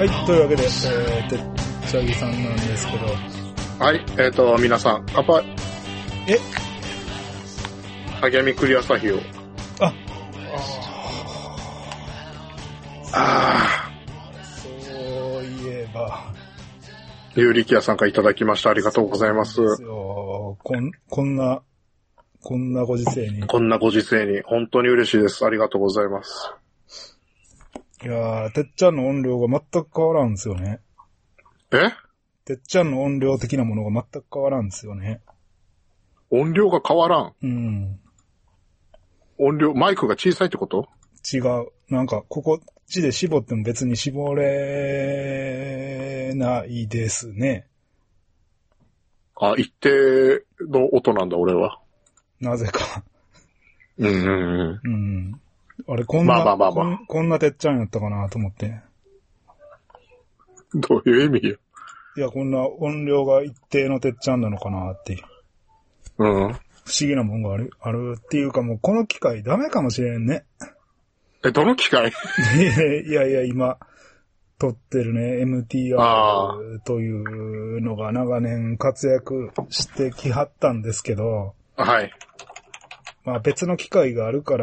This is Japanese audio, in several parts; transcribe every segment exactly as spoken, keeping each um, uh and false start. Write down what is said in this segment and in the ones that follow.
はい、というわけで、えー、てっちゃぎさんなんですけど。 はい、えっ、ー、と、皆さん、乾杯。 え励みクリア朝日を。 あ、 ああ。 そういえば。 有力屋さんからいただきました。ありがとうございます。 そうですよ。こん、こんな、こんなご時世に。 こんなご時世に、本当に嬉しいです。ありがとうございます。 いやー、てっちゃんの音量が全く変わらんですよね。 え？ てっちゃんの音量的なものが全く変わらんですよね。 音量が変わらん？ うん。 音量、マイクが小さいってこと？ 違う。なんか、ここっちで絞っても別に絞れないですね。 あ、一定の音なんだ、俺は。 なぜか。 うんうんうん。 うん。あれ、こんな、 まあまあまあまあこん、こんなてっちゃんやったかなと思って。 どういう意味よ。 いや、こんな音量が一定のてっちゃんなのかなっていう。 うん。 不思議なもんがある、あるっていうかもうこの機械ダメかもしれんね。 え、どの機械？ いやいや、今、撮ってるね、エムティーアール というのが長年活躍してきはったんですけど、 はい。 まあ別の機械があるから、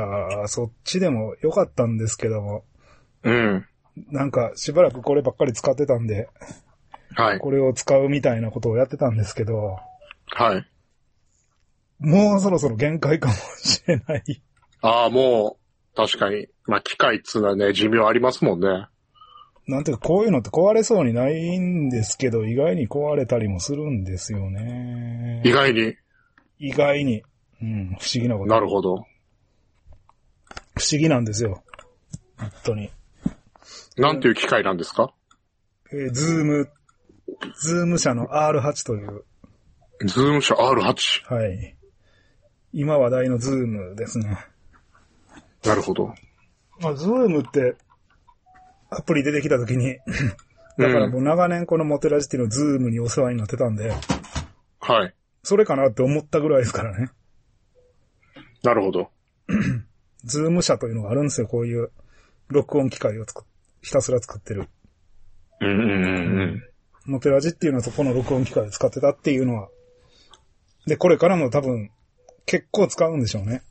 そっちでもよかったんですけども、 うん。 なんかしばらくこればっかり使ってたんで、 はい。 これを使うみたいなことをやってたんですけど、 はい。 もうそろそろ限界かもしれない。 ああ、もう、確かに。まあ、機械っつうのはね、寿命ありますもんね。 なんていうか、こういうのって壊れそうにないんですけど、意外に壊れたりもするんですよね。 意外に。 意外に。うん、不思議なこと。 なるほど。 不思議なんですよ。本当に。 なんていう機械なんですか？ えー、ズーム、ズーム社の アールはち という。 ズーム社 アールはち。 はい。今話題のズームですね。 なるほど。 まあ、ズームって、アプリ出てきたときに、だからもう長年このモテラジっていうのズームにお世話になってたんで、 はい。 それかなって思ったぐらいですからね。 なるほど。 ズーム社というのがあるんですよ、こういう録音機械を作っひたすら作ってる。 うんうんうんうん。 モテラジっていうのはそこの録音機械を使ってたっていうのは。で、これからも多分、結構使うんでしょうね。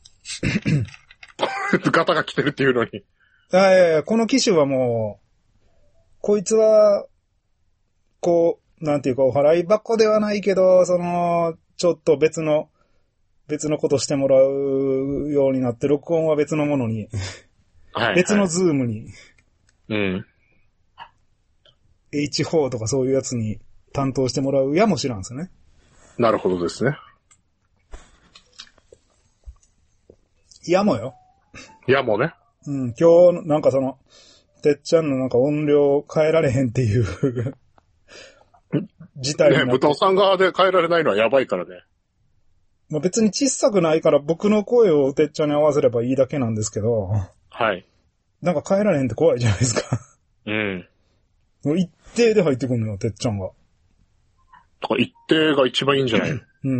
ガタが来てるっていうのに。 あいやいや、この機種はもう、こいつは、こう、なんていうか、お払い箱ではないけど、その、ちょっと別の、別のことしてもらうようになって、録音は別のものに、 はい、はい。 別のズームに、 うん。 エイチフォー とかそういうやつに担当してもらうやもしらんですよね。 なるほどですね。 やもよ。 いやもうね。 うん、今日、なんかその、てっちゃんのなんか音量変えられへんっていう事態になって。 ね、豚尾さん側で変えられないのはやばいからね。 まあ、別に小さくないから僕の声をてっちゃんに合わせればいいだけなんですけど。 はい。 なんか変えられへんって怖いじゃないですか。 うん。 もう一定で入ってくるのよ、てっちゃんが。 とか一定が一番いいんじゃない？ うん。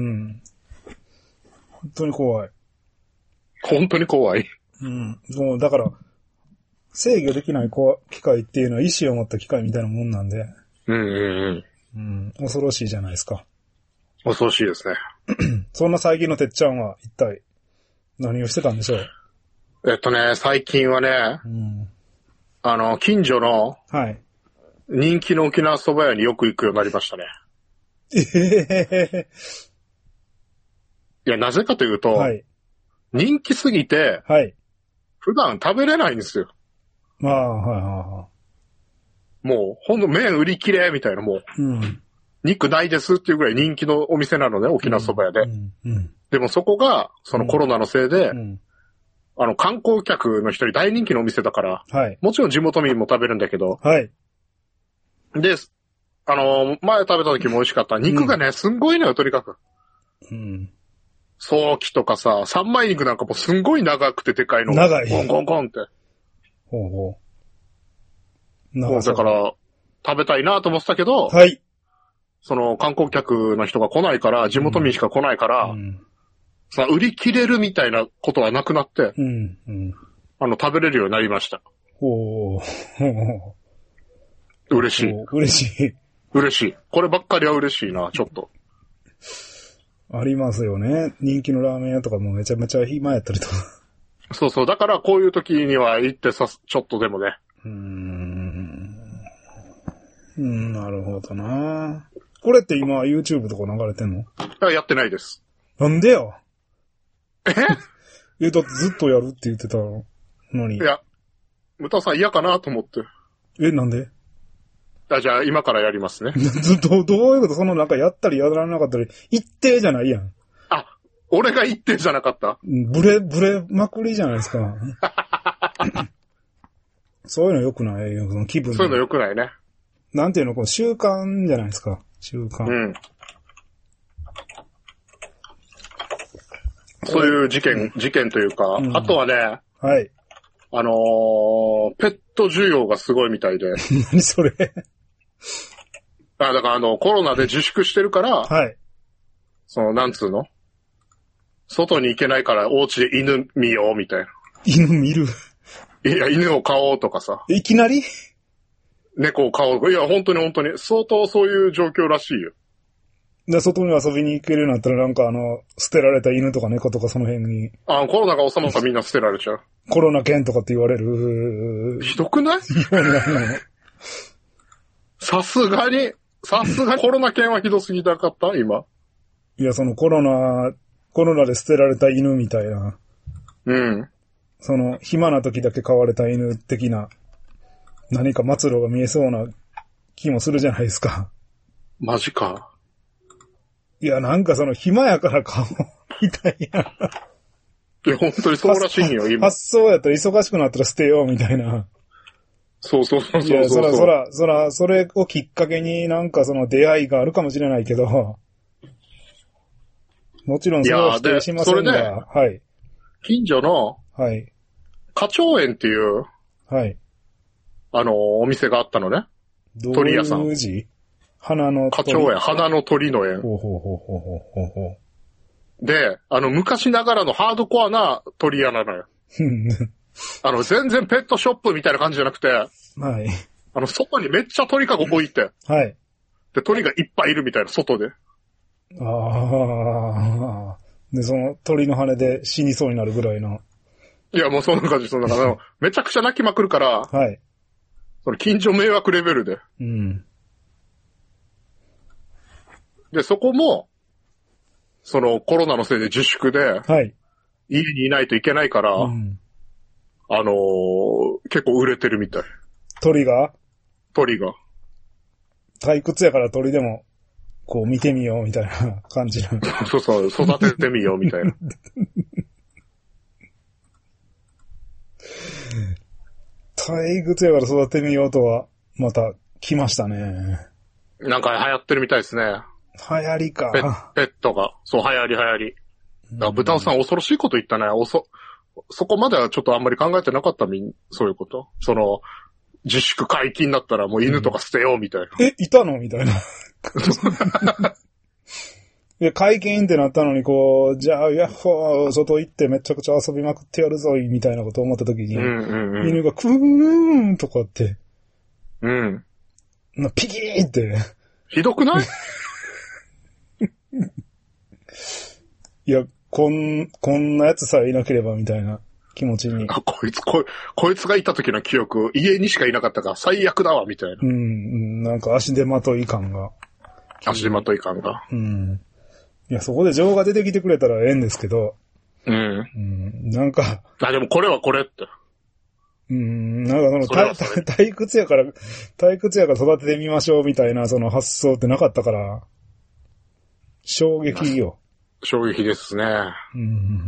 本当に怖い。 本当に怖い。 うん。もうだから、制御できない機械っていうのは意志を持った機械みたいなもんなんで。 うんうんうん。 うん。恐ろしいじゃないですか。 恐ろしいですね。 そんな最近のてっちゃんは一体何をしてたんでしょう？ えっとね、最近はね、 うん、 あの、近所の人気の沖縄そば屋によく行くようになりましたね。 えへー、 いや、なぜかというと、 はい、 人気すぎて、 はい、 普段食べれないんですよ。 まあ、はい、はい。 もう、ほんと麺売り切れみたいな、もう、 うん、 肉ないですっていうぐらい人気のお店なのね、沖縄そば屋で。 うんうん、 でもそこが、そのコロナのせいで、 うん、 あの、観光客の人に大人気のお店だから、 はい、 もちろん地元民も食べるんだけど、 はい。 で、あの、前食べた時も美味しかった。肉がね、うん、すんごいのよ、とにかく。 うん。 早期とかさ、三枚肉なんかもすんごい長くてでかいのが。 長い。 ゴンゴンゴンって。 ほうほう。もうだから、食べたいなと思ってたけど、 はい。 その観光客の人が来ないから、地元民しか来ないから、うん、さ、売り切れるみたいなことはなくなって、 うんうん、 あの、食べれるようになりました。 ほう。 嬉しい。 嬉しい。 嬉しい。こればっかりは嬉しいな、ちょっと。 ありますよね。人気のラーメン屋とかもめちゃめちゃ暇やったりとか。 そうそう。だからこういう時には行ってさ、ちょっとでもね。 うーん。うん、なるほどな。これって今 YouTube とか流れてんの？ あ、やってないです。 なんでよ。 ええ、だってずっとやるって言ってたのに。 いや、ムタさん嫌かなと思って。 え、なんで？ あ、じゃあ今からやりますね。 ずっと、どういうこと？そのなんかやったりやらなかったり、一定じゃないやん。 あ、俺が言ってんじゃなかった？ ブレ、ブレまくりじゃないですか。そういうの良くないよ、その気分。 そういうの良くないね。 なんていうの、この習慣じゃないですか。習慣。 うん。そういう事件、うん、事件というか、うん、あとはね、 はい。 あのー、ペット需要がすごいみたいで。 何それ？ あ、だからあの、コロナで自粛してるから、 はい。 その、なんつうの？外に行けないからお家で犬見ようみたいな。 犬見る？ いや、犬を飼おうとかさ。 いきなり？ 猫を飼おう。いや、本当に本当に。相当そういう状況らしいよ。 で、外に遊びに行けるようになったらなんかあの、捨てられた犬とか猫とかその辺に。 あ、コロナが収まったらみんな捨てられちゃう。 コロナ犬とかって言われる。 ひどくない？さすがに、さすがにコロナ犬はひどすぎなかった今。 いや、そのコロナ、コロナで捨てられた犬みたいな。 うん。 その、暇な時だけ飼われた犬的な、何か末路が見えそうな気もするじゃないですか。 マジか。 いや、なんかその、暇やから飼おうみたいな。 いや、本当にそうらしいんよ、今。 発想やったら忙しくなったら捨てようみたいな。 そうそうそうそうそう。 いや、そらそら、そら、それをきっかけになんかその出会いがあるかもしれないけど、もちろんそれは否定しませんが、はい。 近所の、 はい。 花鳥園っていう、 はい。 あの、お店があったのね。鳥屋さん。 どういう字？花の鳥。花鳥園、花の鳥の園。 ほうほうほうほうほうほうほう。で、あの、昔ながらのハードコアな鳥屋なのよ。あの、全然ペットショップみたいな感じじゃなくて、はい。あの、外にめっちゃ鳥かご置いて、 はい。 で、鳥がいっぱいいるみたいな、外で。 ああ。で、その鳥の羽で死にそうになるぐらいの。 いや、もうそんな感じ、そんな感じ。めちゃくちゃ泣きまくるから、 はい。 その近所迷惑レベルで。 うん。 で、そこも、そのコロナのせいで自粛で、 はい。 家にいないといけないから、うん、あのー、結構売れてるみたい。 鳥が？ 鳥が。 退屈やから鳥でも、こう見てみようみたいな感じ。 そうそう、育ててみようみたいな。 退屈やから育ててみようとは、また来ましたね。 なんか流行ってるみたいですね。 流行りか。 ペ、ペットが。そう、流行り流行り。だ豚尾さん恐ろしいこと言ったね。おそ、そこまではちょっとあんまり考えてなかったみん、そういうこと。その、自粛解禁だったらもう犬とか捨てようみたいな。 うん、え、いたのみたいな。いや、解禁ってなったのにこう、じゃあ、ヤッホー、外行ってめちゃくちゃ遊びまくってやるぞい、みたいなことを思った時に、 うんうんうん、 犬がクーンとかって、 うん。 なピキーって。 ひどくない？ いや、こん、こんなやつさえいなければみたいな気持ちに。 あ、こいつ、こ、こいつがいた時の記憶、家にしかいなかったから最悪だわ、みたいな。 うん、なんか足手まとい感が。 足手まとい感が。 うん。いや、そこで情が出てきてくれたらええんですけど。 うん。 うん、なんか。 あ、でもこれはこれって。 うん、なんかその、そ退屈やから、退屈やから育ててみましょうみたいなその発想ってなかったから、衝撃よ。 衝撃ですね。 うん、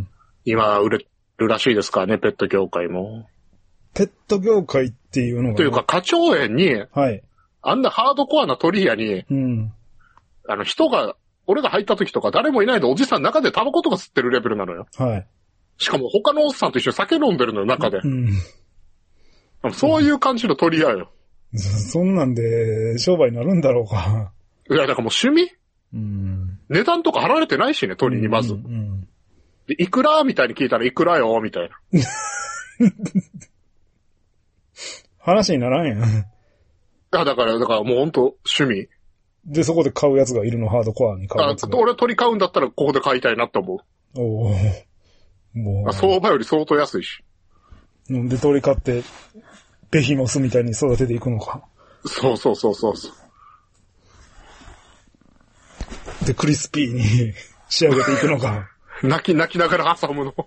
今売れるらしいですからね、ペット業界も。 ペット業界っていうのが、ね。 というか、花鳥園に、 はい。 あんなハードコアな鳥屋に、 うん、 あの人が、俺が入った時とか誰もいないでおじさん中でタバコとか吸ってるレベルなのよ。 はい。 しかも他のおっさんと一緒に酒飲んでるのよ、中で。 うん。 そういう感じの鳥屋よ。 そんなんで商売になるんだろうか。 いや、だからもう趣味、 うん、 値段とか払われてないしね、鳥にまず。 うんうん、 でいくらみたいに聞いたらいくらよみたいな。 話にならんやん。 あ、だから、だからもうほんと趣味。 で、そこで買うやつがいるの、ハードコアに買うやつが。 あ、俺鳥買うんだったらここで買いたいなって思う。 おお。もう。 相場より相当安いし。 で、鳥買って、ベヒモスみたいに育てていくのか。 そうそうそうそう。 で、クリスピーに仕上げていくのか。 泣き、泣きながら挟むの。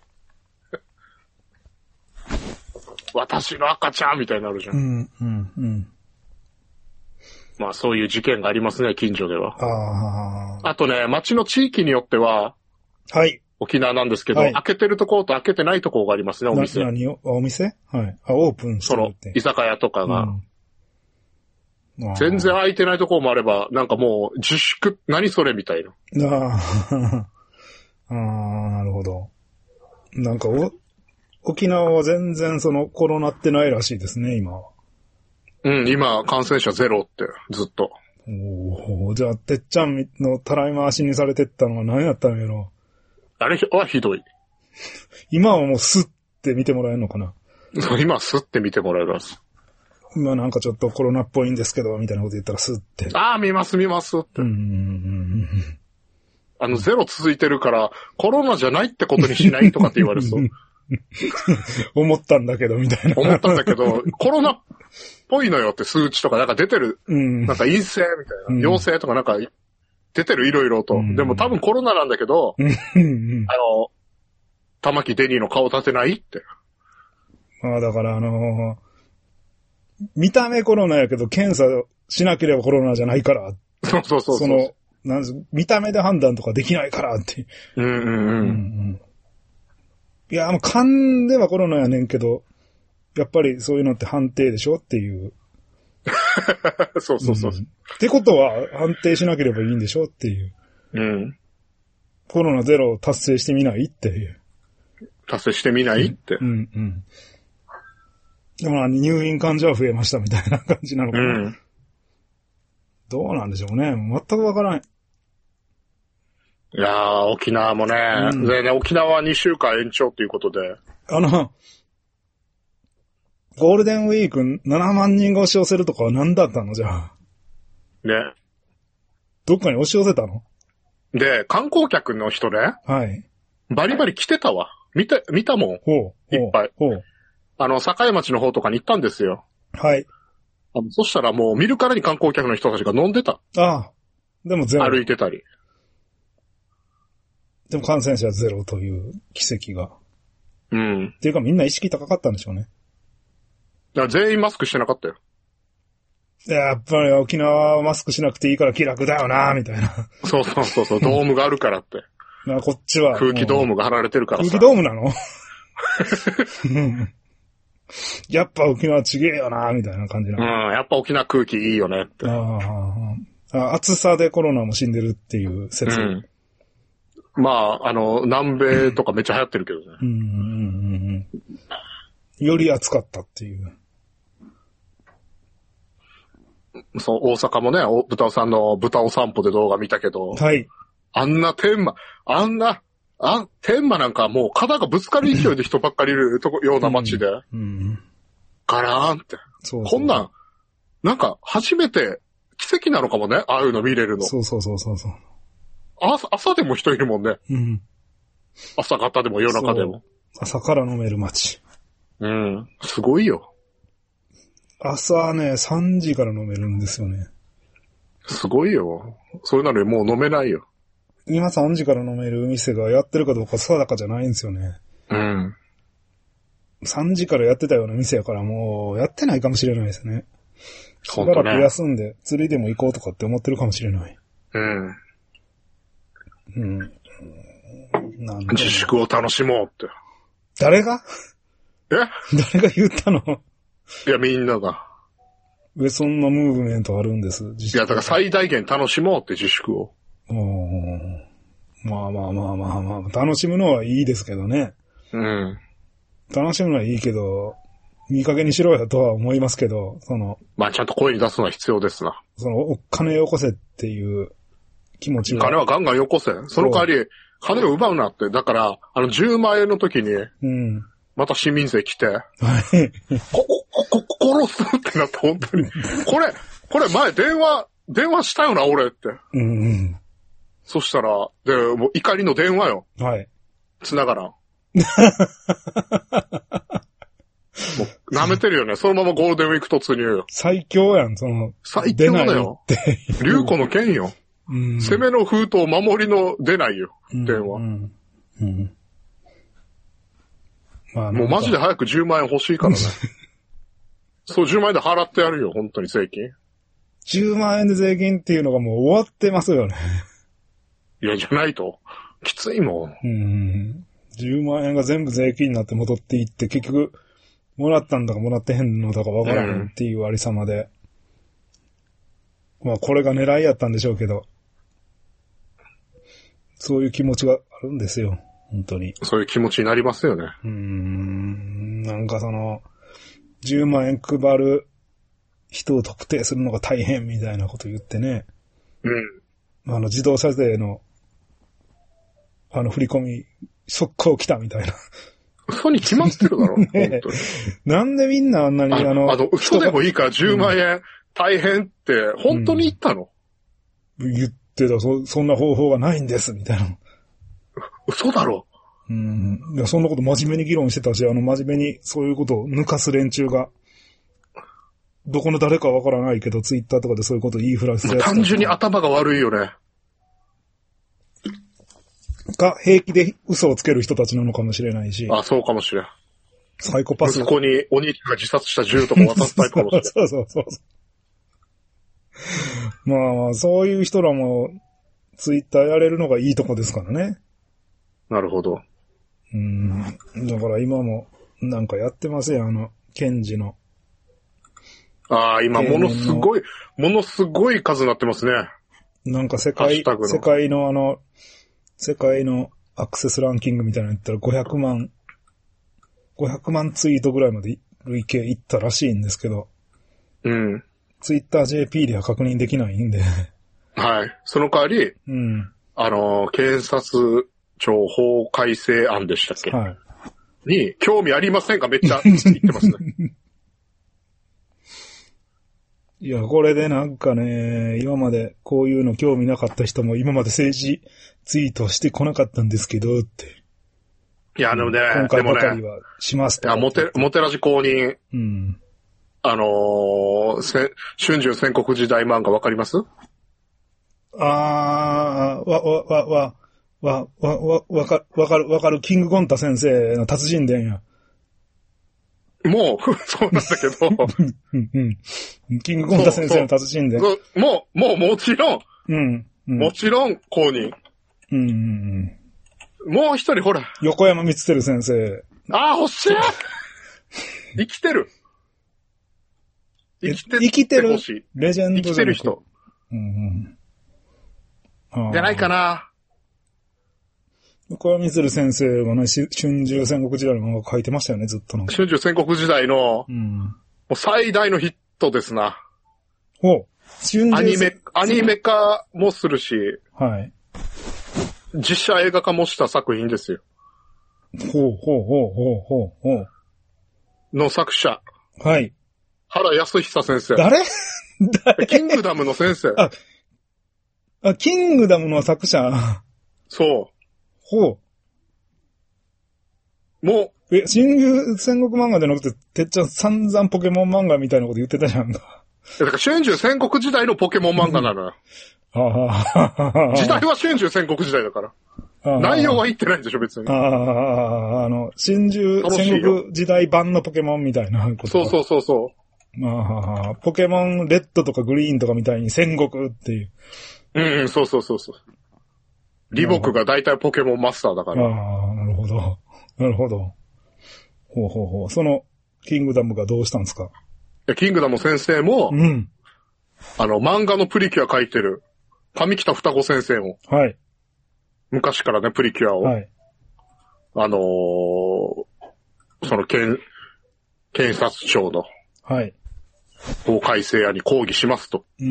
私の赤ちゃんみたいになるじゃん。 うん、うん、うん。 まあそういう事件がありますね、近所では。 ああ。 あとね、町の地域によっては、 はい。 沖縄なんですけど、はい、開けてるところと開けてないところがありますね、お店。 な、何をお店はい。あ、オープンしてるって。 その、居酒屋とかが。うん、全然開いてないところもあれば、なんかもう自粛、何それみたいな。 ああ。ああ、なるほど。なんかお、沖縄は全然そのコロナってないらしいですね、今は。 うん、今、感染者ゼロって、ずっと。 おお、じゃあ、てっちゃんのたらい回しにされてったのは何やったんやろ。 あれはひどい。 今はもうスッて見てもらえるのかな。 そう、今はスッて見てもらえます。 今なんかちょっとコロナっぽいんですけど、みたいなこと言ったらスッて。 ああ、見ます見ますって。うんうんうん、あの、ゼロ続いてるから、コロナじゃないってことにしないとかって言われそう。 思ったんだけど、みたいな。 思ったんだけど、コロナっぽいのよって数値とかなんか出てる。うん、なんか陰性みたいな。陽性とかなんか出てるいろいろと、うん。でも多分コロナなんだけど、うん、あの、玉木デニーの顔立てないって。 ああ、だからあのー、見た目コロナやけど検査しなければコロナじゃないから。 そうそうそうそう。 その、なん見た目で判断とかできないからって。 うんうんうん。うんうん、 いや、もう勘ではコロナやねんけど、やっぱりそういうのって判定でしょっていう。 そうそうそう、うん。 ってことは判定しなければいいんでしょっていう。 うん。 コロナゼロを達成してみないっていう。 達成してみないって。 うんうん。でも入院患者は増えましたみたいな感じなのかな。うん、どうなんでしょうね。全くわからない。 いやー、沖縄もね、うん、でね、沖縄はにしゅうかん延長ということで。 あの、ゴールデンウィークななまんにんが押し寄せるとかは何だったのじゃあ。 ね。 どっかに押し寄せたの？ で、観光客の人ね。 はい。 バリバリ来てたわ。見て、見たもん。 ほう。 いっぱい。 ほう。 あの、境町の方とかに行ったんですよ。 はい。 あのそしたらもう見るからに観光客の人たちが飲んでた。 ああ。でもゼロ。 歩いてたり。 でも感染者ゼロという奇跡が。 うん。 っていうかみんな意識高かったんでしょうね。 いや、全員マスクしてなかったよ。 いや、やっぱり沖縄はマスクしなくていいから気楽だよなみたいな。 そうそうそうそう、ドームがあるからって。 まあこっちは。 空気ドームが張られてるからさ。 空気ドームなのやっぱ沖縄ちげえよなみたいな感じなの。うん、やっぱ沖縄空気いいよねって。 ああ、暑さでコロナも死んでるっていう説。うん、 まあ、あの、南米とかめっちゃ流行ってるけどね。 うんうんうんうん、より暑かったっていう。 そう、大阪もね、豚尾さんの豚尾散歩で動画見たけど。 はい。 あんな天満、あんな、あ、天満なんかもう肩がぶつかる勢いで人ばっかりいるとこような街で。うんうん、ガラーンって。そうそうそう。こんなん、なんか初めて奇跡なのかもね、ああいうの見れるの。 そうそうそうそうそう。 朝、朝でも人いるもんね。 うん。 朝方でも夜中でも。 朝から飲める街。 うん。すごいよ。 朝ね、さんじから飲めるんですよね。 すごいよ。それなのにもう飲めないよ。 今さんじから飲める店がやってるかどうか定かじゃないんですよね。 うん。 さんじからやってたような店やからもうやってないかもしれないですね。しばらく休んで釣りでも行こうとかって思ってるかもしれない。 うん。 うん。 なん自粛を楽しもうって。 誰がえ誰が言ったの？ いや、みんなが。 え、そんなムーブメントあるんです。 いや、だから最大限楽しもうって自粛を。 おまあまあまあまあまあ、楽しむのはいいですけどね。 うん。 楽しむのはいいけど、いい加減にしろよとは思いますけど、その。 まあちゃんと声に出すのは必要ですな。 その、お金よこせっていう気持ちは。金はガンガンよこせ。その代わり、金を奪うなって。だから、あのじゅうまんえんの時に、うん。また市民税来て、はい。こ、こ、こ、殺すってなって本当に。これ、 これ前電話、電話したよな、俺って。 うんうん。 そしたら、で、もう怒りの電話よ。 はい。 繋がらん。もう、舐めてるよね。そのままゴールデンウィーク突入よ。 最強やん、その。 最強だよ。竜子の剣よ。うん、攻めの封筒、守りの出ないよ。電話。うんうんうんまあ、もうマジで早くじゅうまんえん欲しいからね。そう、じゅうまんえんで払ってやるよ、本当に税金。 じゅうまんえんで税金っていうのがもう終わってますよね。 いや、じゃないと。きついもん。 うん。じゅうまんえんが全部税金になって戻っていって、結局、もらったんだかもらってへんのだかわからんっていうありさまで。うん、まあ、これが狙いやったんでしょうけど。そういう気持ちがあるんですよ。本当に。 そういう気持ちになりますよね。 うーん。なんかその、じゅうまんえん配る人を特定するのが大変みたいなこと言ってね。 うん。 あの、自動車税の、あの、振り込み、速攻来たみたいな。 嘘に決まってるだろ、ね、本当に。 なんでみんなあんなに、あの、 あの、嘘でもいいからじゅうまんえん大変って、本当に言ったの、 うん、言ってた、そ、そんな方法がないんです、みたいな。 嘘だろ。 うん。いや、そんなこと真面目に議論してたし、あの、真面目にそういうことを抜かす連中が、どこの誰かわからないけど、ツイッターとかでそういうことを言いふらしてた。 単純に頭が悪いよね。 か、平気で嘘をつける人たちなのかもしれないし。 あ、そうかもしれん。 サイコパス。 息子にお兄ちゃんが自殺した銃とか渡すタイプかもしれん。 そうそうそうそう。まあ、そういう人らも、ツイッターやれるのがいいとこですからね。 なるほど。 うん。だから今も、なんかやってますよ、あの、ケンジの。 ああ、今ものすごい、ものすごい数になってますね。 なんか世界、世界のあの、世界のアクセスランキングみたいなの言ったらごひゃくまん、ごひゃくまんツイートぐらいまで累計いったらしいんですけど。 うん。 ツイッター ジェーピー では確認できないんで。 はい。その代わり、うん。あの、検察庁法改正案でしたっけ？はい。に、興味ありませんか？めっちゃ言ってますね。 いや、これでなんかね、今までこういうの興味なかった人も今まで政治ツイートしてこなかったんですけどって。 いや、でもね、 今回ばかりはしますと。 いや、モテ、モテラジ公認。うん。あのー、せ、春秋戦国時代漫画わかります？ あー、わ、わ、わ、わ、わ、わ、わ、わかる、わかる、わかる、キングゴンタ先生の達人伝や。 もう、そうなんだけど。 うんうん、キングゴンタ先生の達人伝。 もう、もう、もちろん。うん。うん、もちろん、公認。うんうんうん。もう一人、ほら。 横山光輝先生。 ああ、欲しい生きてる。 生きてる。生きてる。レジェンド生きてる人。うんうん。じゃないかな。 横山光先生はね、春秋戦国時代の漫画書いてましたよね、ずっと。 春秋戦国時代の、うん、もう最大のヒットですな。 ほう。 アニメ、アニメ化もするし、 はい。 実写映画化もした作品ですよ。 ほうほうほうほうほうほう。 の作者。 はい。 原康久先生。 誰誰キングダムの先生。 あ、あ、キングダムの作者。 そう。 ほう。もう。え、新旧戦国漫画じゃなくて、てっちゃん散々ポケモン漫画みたいなこと言ってたじゃんか。 だから春秋戦国時代のポケモン漫画なのよ。時代は春秋戦国時代だから。内容は言ってないんでしょ、別に。 ああ、あの、新旧戦国時代版のポケモンみたいなこと。 そうそうそうそう。 ああ、ポケモンレッドとかグリーンとかみたいに戦国っていう。 うんうん、そうそうそうそう。リボクが大体ポケモンマスターだから。 ああ、なるほど。なるほど。ほうほうほう。その、キングダムがどうしたんですか？いや、キングダム先生も、うん。あの、漫画のプリキュア書いてる、上北双子先生も。 はい。 昔からね、プリキュアを。はい。あのー、その、検、検察庁の。 はい。 法改正案に抗議しますと。 うんうん。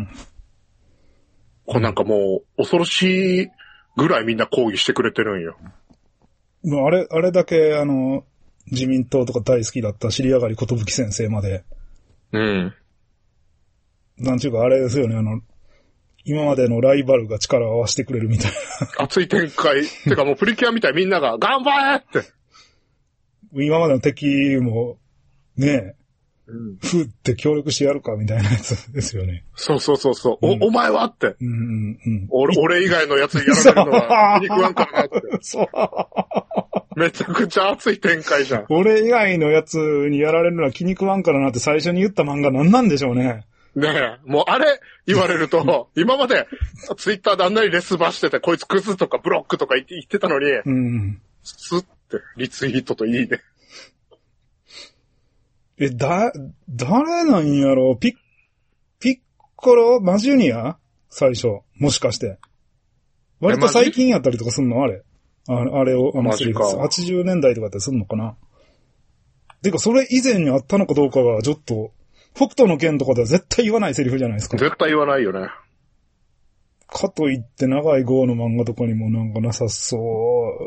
これなんかもう、恐ろしいぐらいみんな抗議してくれてるんよ。 あれ、あれだけ、あの、自民党とか大好きだった尻上がり寿先生まで。 うん。 なんちゅうかあれですよね、あの、今までのライバルが力を合わせてくれるみたいな。 熱い展開。てかもうプリキュアみたいみんなが頑張れって。 今までの敵も、ねえ、 うん、 ふって協力してやるかみたいなやつですよね。 そうそうそうそう、うん、お、お前はって。 うんうんうん、 俺、俺以外のやつにやられるのは気に食わんからなって。 そう。 めちゃくちゃ熱い展開じゃん。 俺以外のやつにやられるのは気に食わんからなって最初に言った漫画何なんでしょうね。 ねえ、もうあれ言われると、今までツイッターであんなにレスバしてて、こいつクズとかブロックとか言って言ってたのに、 うん、 スッてリツイートといいね。 え、だ、誰なんやろピッ、ピッコロマジュニア最初。もしかして。割と最近やったりとかすんのあれ。あれ、あれを、あのセリフ。はちじゅうねんだいとかってすんのかなてか、それ以前にあったのかどうかが、ちょっと、北斗の拳とかでは絶対言わないセリフじゃないですか。 絶対言わないよね。 かといって長い号の漫画とかにもなんかなさそう。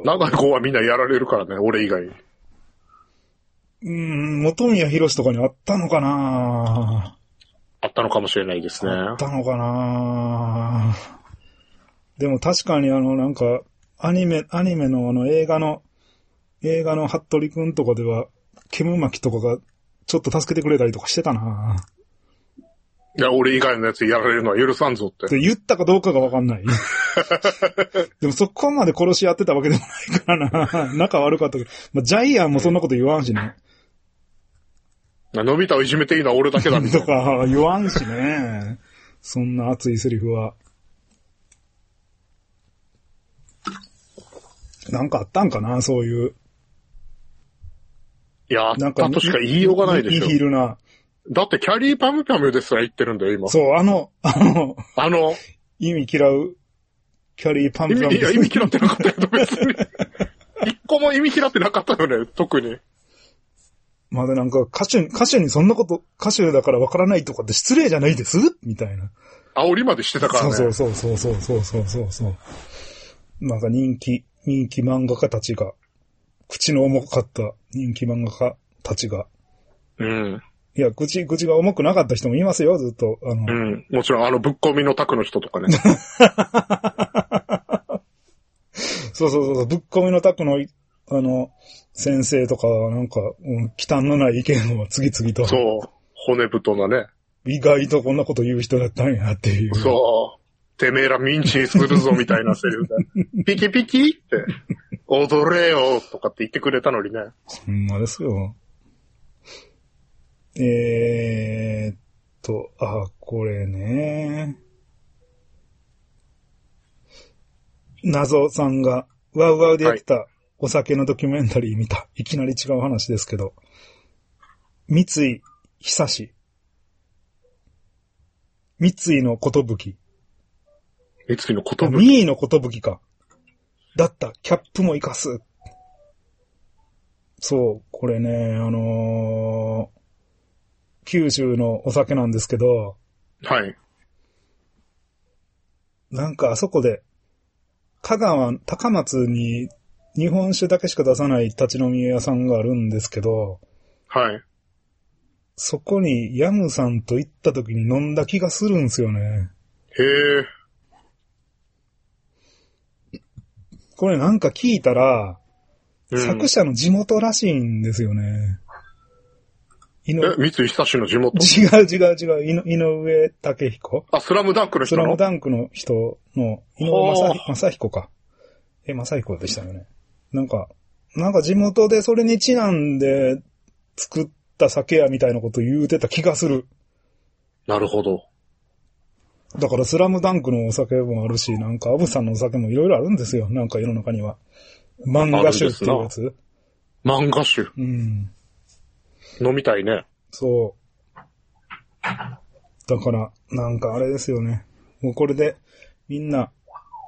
長い号はみんなやられるからね、俺以外に。 うーん、元宮博士とかにあったのかなあったのかもしれないですね。 あったのかなでも確かにあのなんか、アニメ、アニメのあの映画の、映画の服部くんとかでは、煙巻とかがちょっと助けてくれたりとかしてたないや、俺以外のやつやられるのは許さんぞって。 って言ったかどうかがわかんない。でもそこまで殺し合ってたわけでもないからな。仲悪かったけど。まあ、ジャイアンもそんなこと言わんしね。 のび太をいじめていいのは俺だけだみたいな。 とか言わんしね。そんな熱いセリフは。なんかあったんかな、そういう。 いや、あったとしか言いようがないでしょ。 ニヒルな。 だってキャリーパムパムですら言ってるんだよ、今。 そう、あの、あの、 あの、 意味嫌う、キャリーパムパム。 いや、意味嫌ってなかったけど、別に。一個も意味嫌ってなかったよね、特に。 まだなんか歌手、歌手にそんなこと、歌手だからわからないとかって失礼じゃないですみたいな。 煽りまでしてたからね。 そうそうそうそうそうそうそうそう。なんか人気、人気漫画家たちが、口の重かった人気漫画家たちが。 うん。 いや、口、口が重くなかった人もいますよ、ずっと。あの。 うん。もちろん、あの、ぶっ込みの卓の人とかね。 そうそうそう、ぶっ込みの卓の、あの、先生とか、なんか、うん、忌憚のない意見を次々と。 そう。骨太なね。 意外とこんなこと言う人だったんやっていう。 そう。てめえらミンチするぞみたいなセリフで。ピキピキって、踊れよとかって言ってくれたのにね。 ほんまですよ。えーっと、あ、これね。謎さんが、ワウワウでやってたお酒のドキュメンタリー見た。いきなり違う話ですけど。三井久志。三井のことぶき。 三井のことぶき。 三井のことぶきか。だった。キャップも活かす。そう、これね、あのー、九州のお酒なんですけど。 はい。 なんかあそこで、香川、高松に日本酒だけしか出さない立ち飲み屋さんがあるんですけど。 はい。 そこにヤムさんと行った時に飲んだ気がするんですよね。 へえ。 これなんか聞いたら、 うん、 作者の地元らしいんですよね。 え、三井久志の地元？ 違う違う違う。井, 井上武彦？ あ、スラムダンクの人の？ スラムダンクの人の、井上正, 正彦か。え、正彦でしたよね。なんか、なんか地元でそれにちなんで作った酒屋みたいなこと言うてた気がする。 なるほど。 だからスラムダンクのお酒もあるし、なんかアブさんのお酒もいろいろあるんですよ。なんか世の中には。漫画酒っていうやつ？ 漫画酒。 うん。 飲みたいね。 そう。だから、なんかあれですよね。もうこれで、みんな、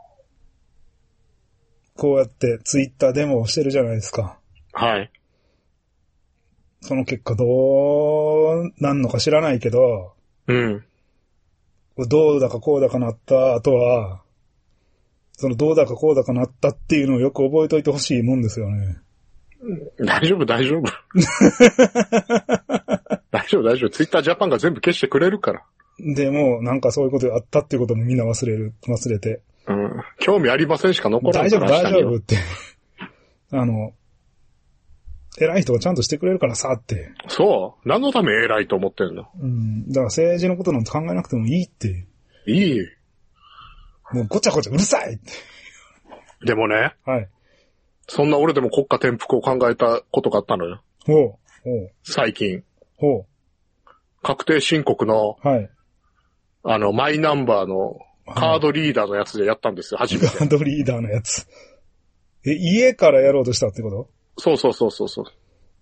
こうやってツイッターデモをしてるじゃないですか。 はい。 その結果どうなんのか知らないけど、 うん。 どうだかこうだかなった後は、そのどうだかこうだかなったっていうのをよく覚えといてほしいもんですよね。 大丈夫、大丈夫。大丈夫、大丈夫。ツイッタージャパンが全部消してくれるから。 でも、なんかそういうことがあったっていうこともみんな忘れる、忘れて。 うん。興味ありませんしか残らない。 大丈夫、大丈夫って。あの、偉い人がちゃんとしてくれるからさって。 そう。何のため偉いと思ってんの？ うん。だから政治のことなんて考えなくてもいいって。 いい。 もうごちゃごちゃうるさいって。 でもね。 はい。 そんな俺でも国家転覆を考えたことがあったのよ。 ほう。ほう。 最近。 ほう。 確定申告の、 はい。 あの、マイナンバーのカードリーダーのやつでやったんですよ、初めて。 カードリーダーのやつ。え、家からやろうとしたってこと？ そうそうそうそうそう。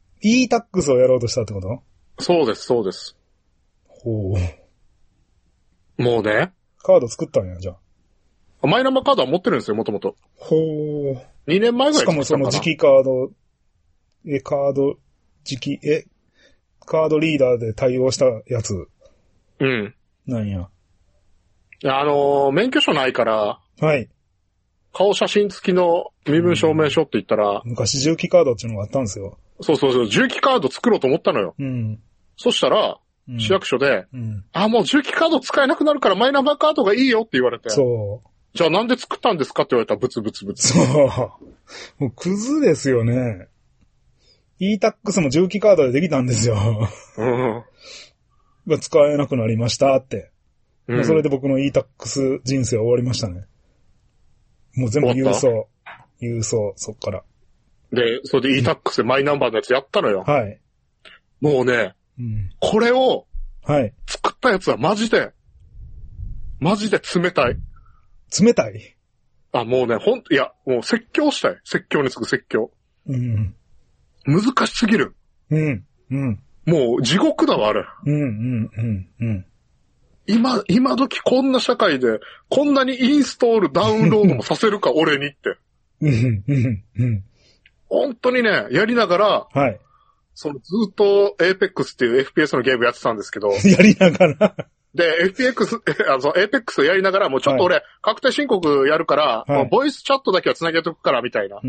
e-タックス をやろうとしたってこと？ そうです、そうです。 ほう。もうね。 カード作ったんや、じゃあ。マイナンバーカードは持ってるんですよ、もともと。 ほう。 にねんまえぐらい作ったかな。 しかもその磁気カード、え、カード、磁気、え、カードリーダーで対応したやつ。 うん。 なんや。 あのー、免許証ないから。 はい。 顔写真付きの身分証明書って言ったら、 うん、昔重機カードっていうのがあったんですよ。 そうそうそう、重機カード作ろうと思ったのよ。 うん。 そしたら、うん、市役所で、うん、あ、もう重機カード使えなくなるからマイナンバーカードがいいよって言われて。 そう。 じゃあなんで作ったんですかって言われたらブツブツブツ。 そう。もうクズですよね。e-タックス も重機カードでできたんですよ。うん。が使えなくなりましたって。うん、もうそれで僕の e-タックス 人生は終わりましたね。もう全部郵送。郵送、そっから。 で、それで e-タックス でマイナンバーのやつやったのよ。 はい。 もうね、うん、これを、はい。作ったやつはマジで、マジで冷たい。 冷たい？ あ、もうね、ほん、いや、もう説教したい。説教に次ぐ説教。うん。難しすぎる。うん。うん。もう地獄だわ、あれ。 うん、うん、うん、うん。 今、今時こんな社会で、こんなにインストール、ダウンロードもさせるか、俺にって。うん、うん、うん。本当にね、やりながら、はい。そのずっと エーペックス っていう エフピーエス のゲームやってたんですけど。 やりながらで、エフピーエックス、あの、エーペックス をやりながら、もうちょっと俺、はい、確定申告やるから、はい、もうボイスチャットだけは繋げとくから、みたいな。うん。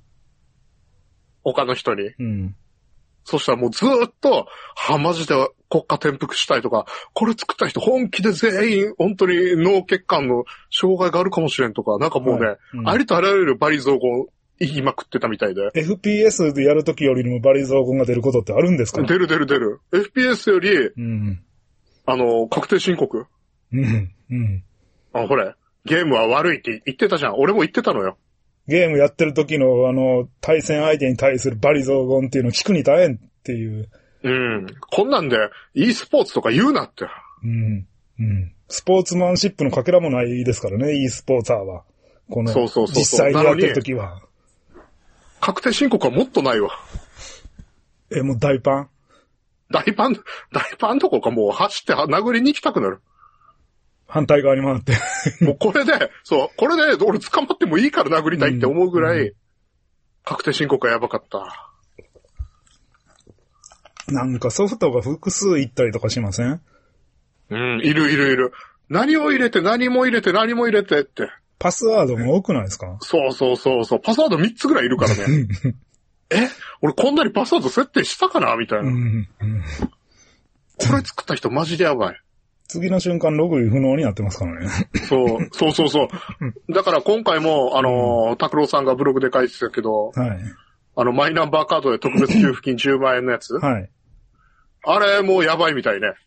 他の人に。うん。そしたらもうずーっと、は、マジで国家転覆したいとか、これ作った人本気で全員、本当に脳血管の障害があるかもしれんとか、なんかもうね、はい、うん、ありとあらゆる罵詈雑言言いまくってたみたいで。 エフピーエス でやるときよりも罵詈雑言が出ることってあるんですか？ 出る出る出る。エフピーエス より、うん、あの、確定申告。うん、うん。あ、ほれ、ゲームは悪いって言ってたじゃん。俺も言ってたのよ。 ゲームやってる時の、あの、対戦相手に対する罵詈雑言っていうのを聞くに大変っていう。 うん。こんなんで、e スポーツとか言うなって。 うん。うん。スポーツマンシップのかけらもないですからね、e スポーツァーは。この、そうそうそうそう実際にやってる時は。 確定申告はもっとないわ。 え、もう大パン？ 大パン、大パンとこかもう走って殴りに行きたくなる。 反対側に回って。 もうこれで、そう、これで俺捕まってもいいから殴りたいって思うぐらい、うんうん、確定申告はやばかった。 なんかソフトが複数いったりとかしません？ うん、いるいるいる。何を入れて何も入れて何も入れてって。 パスワードも多くないですか？ そうそうそうそう。パスワードみっつぐらいいるからね。え俺こんなにパスワード設定したかなみたいな、うんうん。これ作った人マジでやばい。 次の瞬間ログ不能になってますからね。 そう、そうそうそう。だから今回も、あのー、拓郎さんがブログで書いてたけど、はい。あの、マイナンバーカードで特別給付金じゅうまんえんのやつはい。あれ、もうやばいみたいね。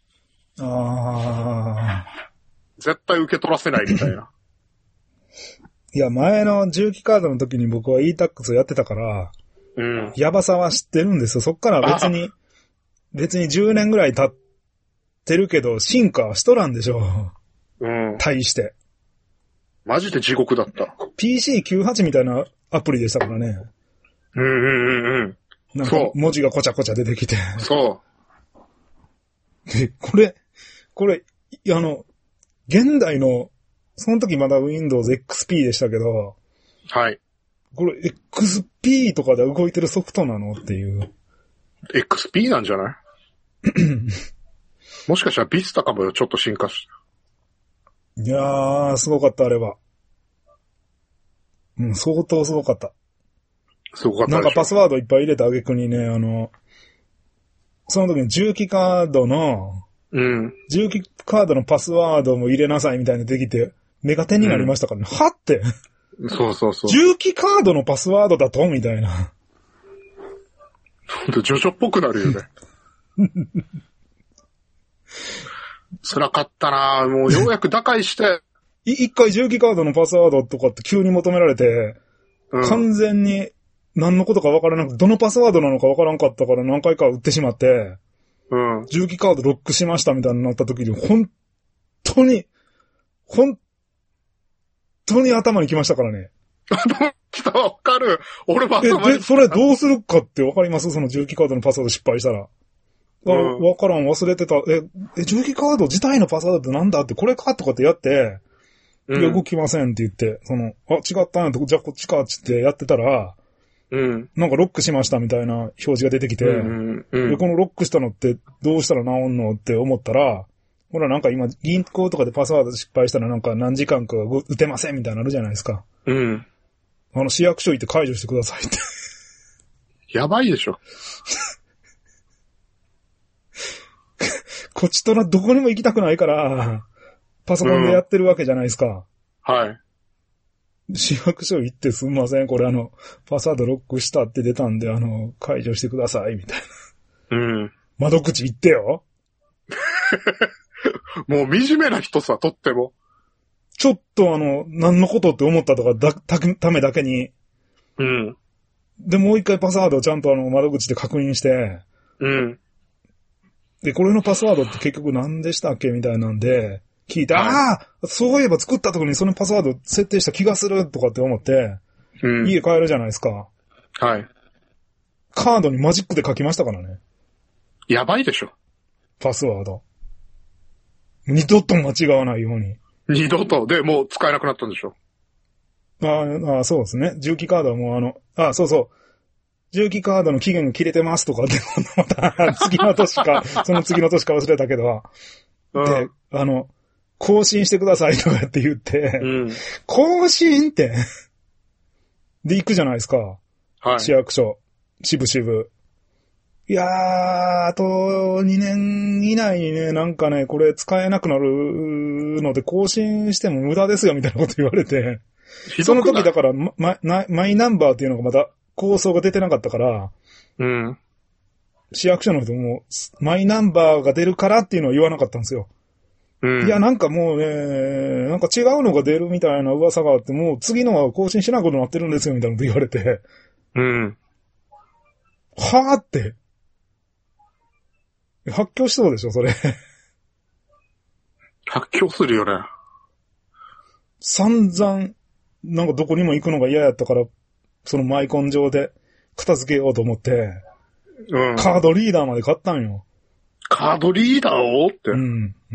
ああ。絶対受け取らせないみたいな。 いや、前の重機カードの時に僕は e-タックス をやってたから、うん。やばさは知ってるんですよ。そっから別に、別にじゅうねんぐらい経ってるけど、進化はしとらんでしょう。うん。対して。 マジで地獄だった。 ピーシーきゅうじゅうはち みたいなアプリでしたからね。 うんうんうんうん。 なんか文字がこちゃこちゃ出てきて。 そう。 で、これ、これ、あの、現代の、その時まだ Windows エックスピー でしたけど、 はい。 これ エックスピー とかで動いてるソフトなのっていう。 エックスピー なんじゃないもしかしたら Vista かもよ、ちょっと進化して。 いやー、すごかった、あれは。うん、相当すごかった。 すごかった。 なんかパスワードいっぱい入れた挙句にね、あの、その時に重機カードのうん。 重機カードのパスワードも入れなさいみたいなのできて、メガテンになりましたからね。うん、はって。 そうそうそう。 重機カードのパスワードだとみたいな。 ほんと、ジョジョっぽくなるよね。辛かったなぁ。もうようやく打開して。 い一回重機カードのパスワードとかって急に求められて、うん、完全に何のことかわからなくて、どのパスワードなのかわからんかったから何回か打ってしまって、うん、重機カードロックしましたみたいになった時に、本当に、本当に頭にきましたからね。 頭きた、わかる。俺も頭にきた。 え、で、それどうするかってわかります？その重機カードのパスワード失敗したら。わ、うん、わからん、忘れてた。え、え、重機カード自体のパスワードってなんだって、これかとかってやって、うん、いや、動きませんって言って、その、あ、違ったんやと、じゃあこっちかってってやってたら、うん。なんかロックしましたみたいな表示が出てきて、うんうんうん、でこのロックしたのってどうしたら治んのって思ったら、ほらなんか今銀行とかでパスワード失敗したらなんか何時間か打てませんみたいなのあるじゃないですか。うん。あの市役所行って解除してくださいって。 やばいでしょ。 こっちとらどこにも行きたくないから、パソコンでやってるわけじゃないですか。うん、はい。市役所行ってすみません、これあの、パスワードロックしたって出たんで、あの、解除してください、みたいな。うん。窓口行ってよ。 もう惨めな人さ、とっても。 ちょっとあの、何のことって思ったとかだ、た、ためだけに。うん。で、もう一回パスワードをちゃんとあの、窓口で確認して。うん。で、これのパスワードって結局何でしたっけみたいなんで、聞いて、はい、ああそういえば作った時にそのパスワード設定した気がするとかって思って、うん、家帰るじゃないですか。はい。カードにマジックで書きましたからね。 やばいでしょ。 パスワード。二度と間違わないように。 二度と。で、もう使えなくなったんでしょ。 ああ、そうですね。重機カードはもうあの、あそうそう。重機カードの期限が切れてますとかって、また、次の年か、その次の年か忘れたけど、うん、で、あの、更新してくださいとかって言って、うん、更新って、で行くじゃないですか。はい。市役所。しぶしぶ。いやー、あとにねん以内にね、なんかね、これ使えなくなるので更新しても無駄ですよみたいなこと言われて、その時だから、ま、マ, マイナンバーっていうのがまだ構想が出てなかったから、うん。市役所の人もマイナンバーが出るからっていうのは言わなかったんですよ。うん、いや、なんかもうね、なんか違うのが出るみたいな噂があって、もう次のは更新しないことになってるんですよみたいなこと言われて、うん。はぁって。発狂しそうでしょ、それ。 発狂するよね。 散々、なんかどこにも行くのが嫌やったから、そのマイコン上で片付けようと思って、うん、カードリーダーまで買ったんよ。 カードリーダーをって。 うん。うん。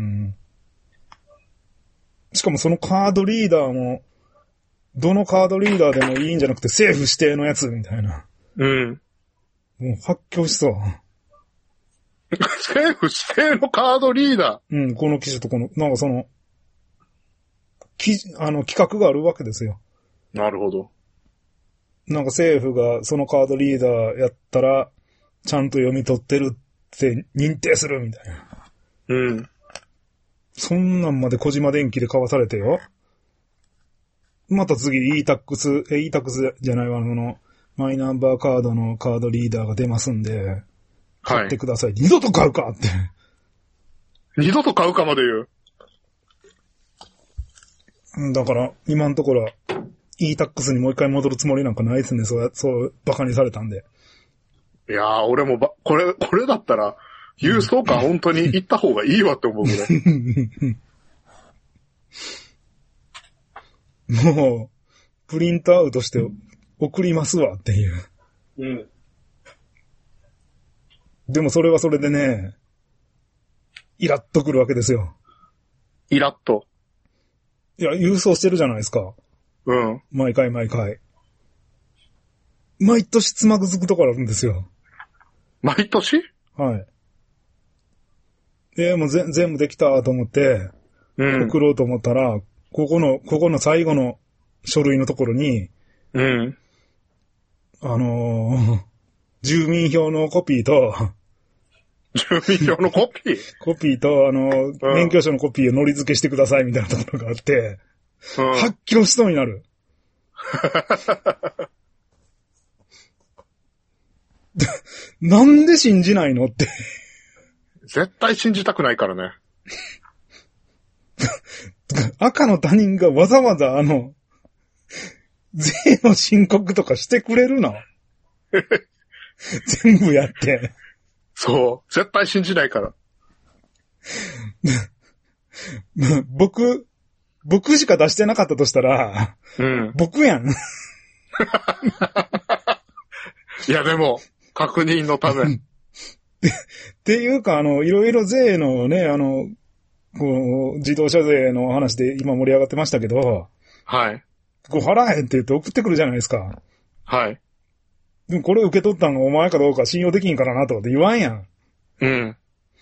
しかもそのカードリーダーも、どのカードリーダーでもいいんじゃなくて政府指定のやつみたいな。うん。もう発狂しそう。 政府指定のカードリーダーうん、この機種とこの、なんかその、き、あの、企画があるわけですよ。 なるほど。 なんか政府がそのカードリーダーやったら、ちゃんと読み取ってるって認定するみたいな。うん。そんなんまで小島電機で買わされてよ。また次 イータックス、え、イータックス じゃないわ、その、マイナンバーカードのカードリーダーが出ますんで、買ってください。はい、二度と買うかって。 二度と買うかまで言う。だから、今のところ、イータックス にもう一回戻るつもりなんかないですね。そう、そう、バカにされたんで。 いやー、俺もば、これ、これだったら、郵送館本当に行った方がいいわって思うぐらい。 もう、プリントアウトして送りますわっていう。うん。でもそれはそれでね、イラッとくるわけですよ。 イラッと。 いや、郵送してるじゃないですか。うん。毎回毎回。毎年つまぐずくところあるんですよ。 毎年？ はい。えー、もうぜ全部できたと思って、うん、送ろうと思ったら、ここの、ここの最後の書類のところに、うん。あのー、住民票のコピーと、 住民票のコピーコピーと、あの、うん、免許証のコピーを乗り付けしてくださいみたいなところがあって、うん、発狂しそうになる。なんで信じないのって。 絶対信じたくないからね。 赤の他人がわざわざあの、税の申告とかしてくれるの全部やって。 そう。絶対信じないから。 僕、僕しか出してなかったとしたら、 うん、 僕やん。 いやでも、確認のため。 っていうか、あの、いろいろ税のね、あの、こう、自動車税の話で今盛り上がってましたけど、 はい。 こう払えって言って送ってくるじゃないですか。 はい。 でもこれ受け取ったのがお前かどうか信用できんからなとかって言わんやん。 うん。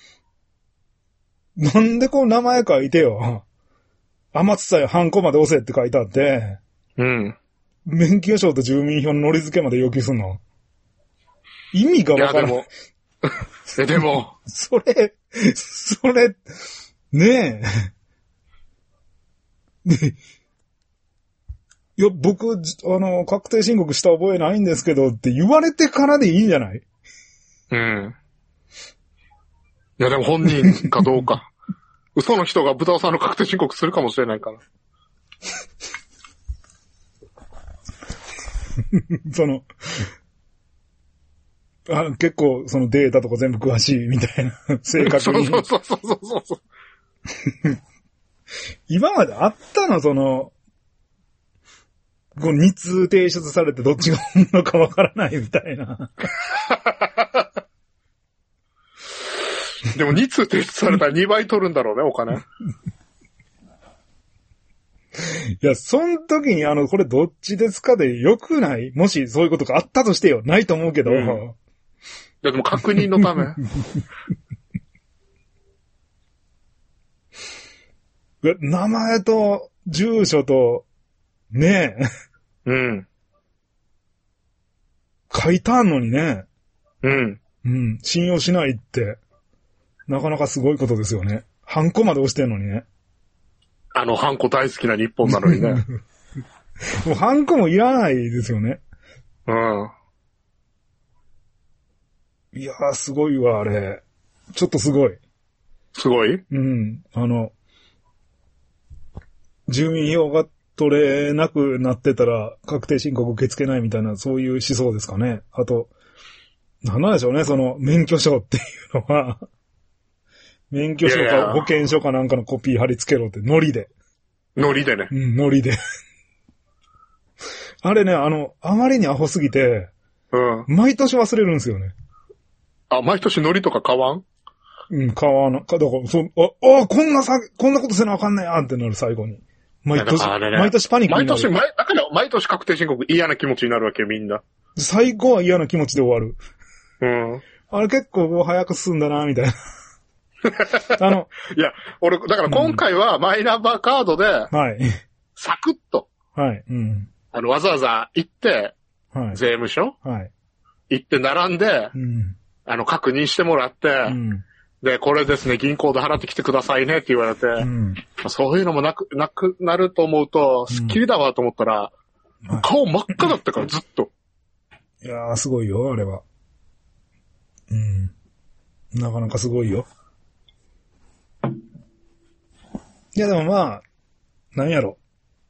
なんでこう名前書いてよ。天津さえハンコまで押せって書いてあって、 うん。 免許証と住民票の乗り付けまで要求すんの。意味がわからない。いやでも、え、でも。 それ、それ、ねえ。ねいや、僕、あの、確定申告した覚えないんですけどって言われてからでいいんじゃない？ うん。いや、でも本人かどうか。嘘の人が豚尾さんの確定申告するかもしれないから。 その、あ、結構そのデータとか全部詳しいみたいな、正確に。 そうそうそうそうそう。 今まであったの、その、こうに通提出されてどっちが本物かわからないみたいな。 でもに通提出されたらにばい取るんだろうね、お金。 いや、その時にあの、これどっちですかでよくない？もしそういうことがあったとしてよ。ないと思うけど。うん、いや、でも確認のため。 名前と住所と、ねえ。 うん。 書いたんのにね。 うん。 うん。信用しないって、なかなかすごいことですよね。ハンコまで押してんのにね。 あの、ハンコ大好きな日本なのにね。 もうハンコもいらないですよね。 うん。 いやー、すごいわ、あれ。ちょっとすごい。 すごい？ うん。あの、住民票が取れなくなってたら確定申告受け付けないみたいな、そういう思想ですかね。あと、なんなんでしょうね、その免許証っていうのは、免許証か保険証かなんかのコピー貼り付けろって、ノリで。 ノリでね。 うん、ノリで。あれね、あの、あまりにアホすぎて、 うん。 毎年忘れるんですよね。 あ、毎年ノリとか買わん？ うん、買わな、か、だから、そう、あ、あ、こんなさ、こんなことせなあかんねやんってなる、最後に。毎年、ね、毎年パニックになる。 毎年、毎、だから毎年確定申告嫌な気持ちになるわけよ、みんな。 最後は嫌な気持ちで終わる。 うん。 あれ結構早く進んだな、みたいな。あの、 いや、俺、だから今回はマイナンバーカードで、はい。サクッと。 はい。うん。 あの、わざわざ行って、 はい。 税務署はい。 行って並んで、 うん。 あの、確認してもらって、うん。で、これですね、銀行で払ってきてくださいねって言われて、うん、そういうのもなく、なくなると思うと、スッキリだわと思ったら、うん、顔真っ赤だったから、ずっと。 いやー、すごいよ、あれは。うん。なかなかすごいよ。いや、でもまあ、なんやろ。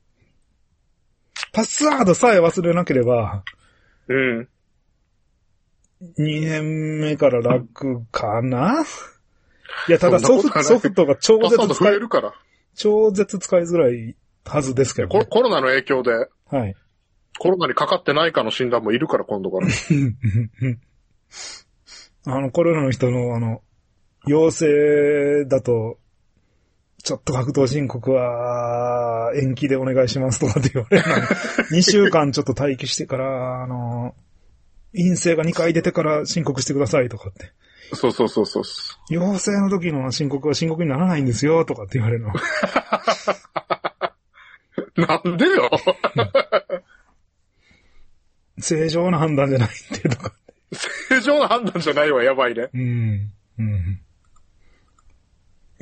パスワードさえ忘れなければ、 うん。 にねんめから楽かないや、ただソフト、ソフトが超絶使えるから。超絶使いづらいはずですけど、 ね、コロナの影響で。 はい。 コロナにかかってないかの診断もいるから、今度から。 あの、コロナの人の、あの、陽性だと、ちょっと確定申告は、延期でお願いしますとかって言われるの。にしゅうかんちょっと待機してから、あの、陰性がにかい出てから申告してくださいとかって。 そうそうそうそう。 陽性の時の申告は申告にならないんですよとかって言われるの。 なんでよ。 正常な判断じゃないんでとか。 正常な判断じゃないわ、やばいね。 うん。うん。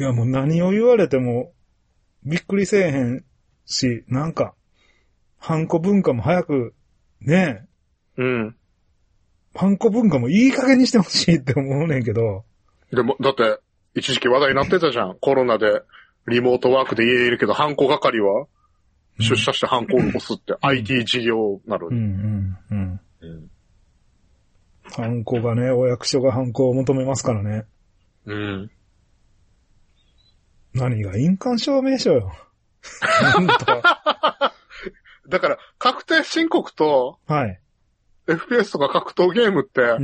いやもう何を言われてもびっくりせえへんし、なんか、ハンコ文化も早く、ねえ。うん。 ハンコ文化もいい加減にしてほしいって思うねんけど。 でも、だって、一時期話題になってたじゃん。コロナで、リモートワークで家いるけど、ハンコ係は、出社してハンコを押すって、うん、アイティー 事業なのに。うんうんうん。うん、 ハンコがね、お役所がハンコを求めますからね。 うん。 何が印鑑証明書よ。 だから、確定申告と、 はい。 エフピーエス とか格闘ゲームって、うん、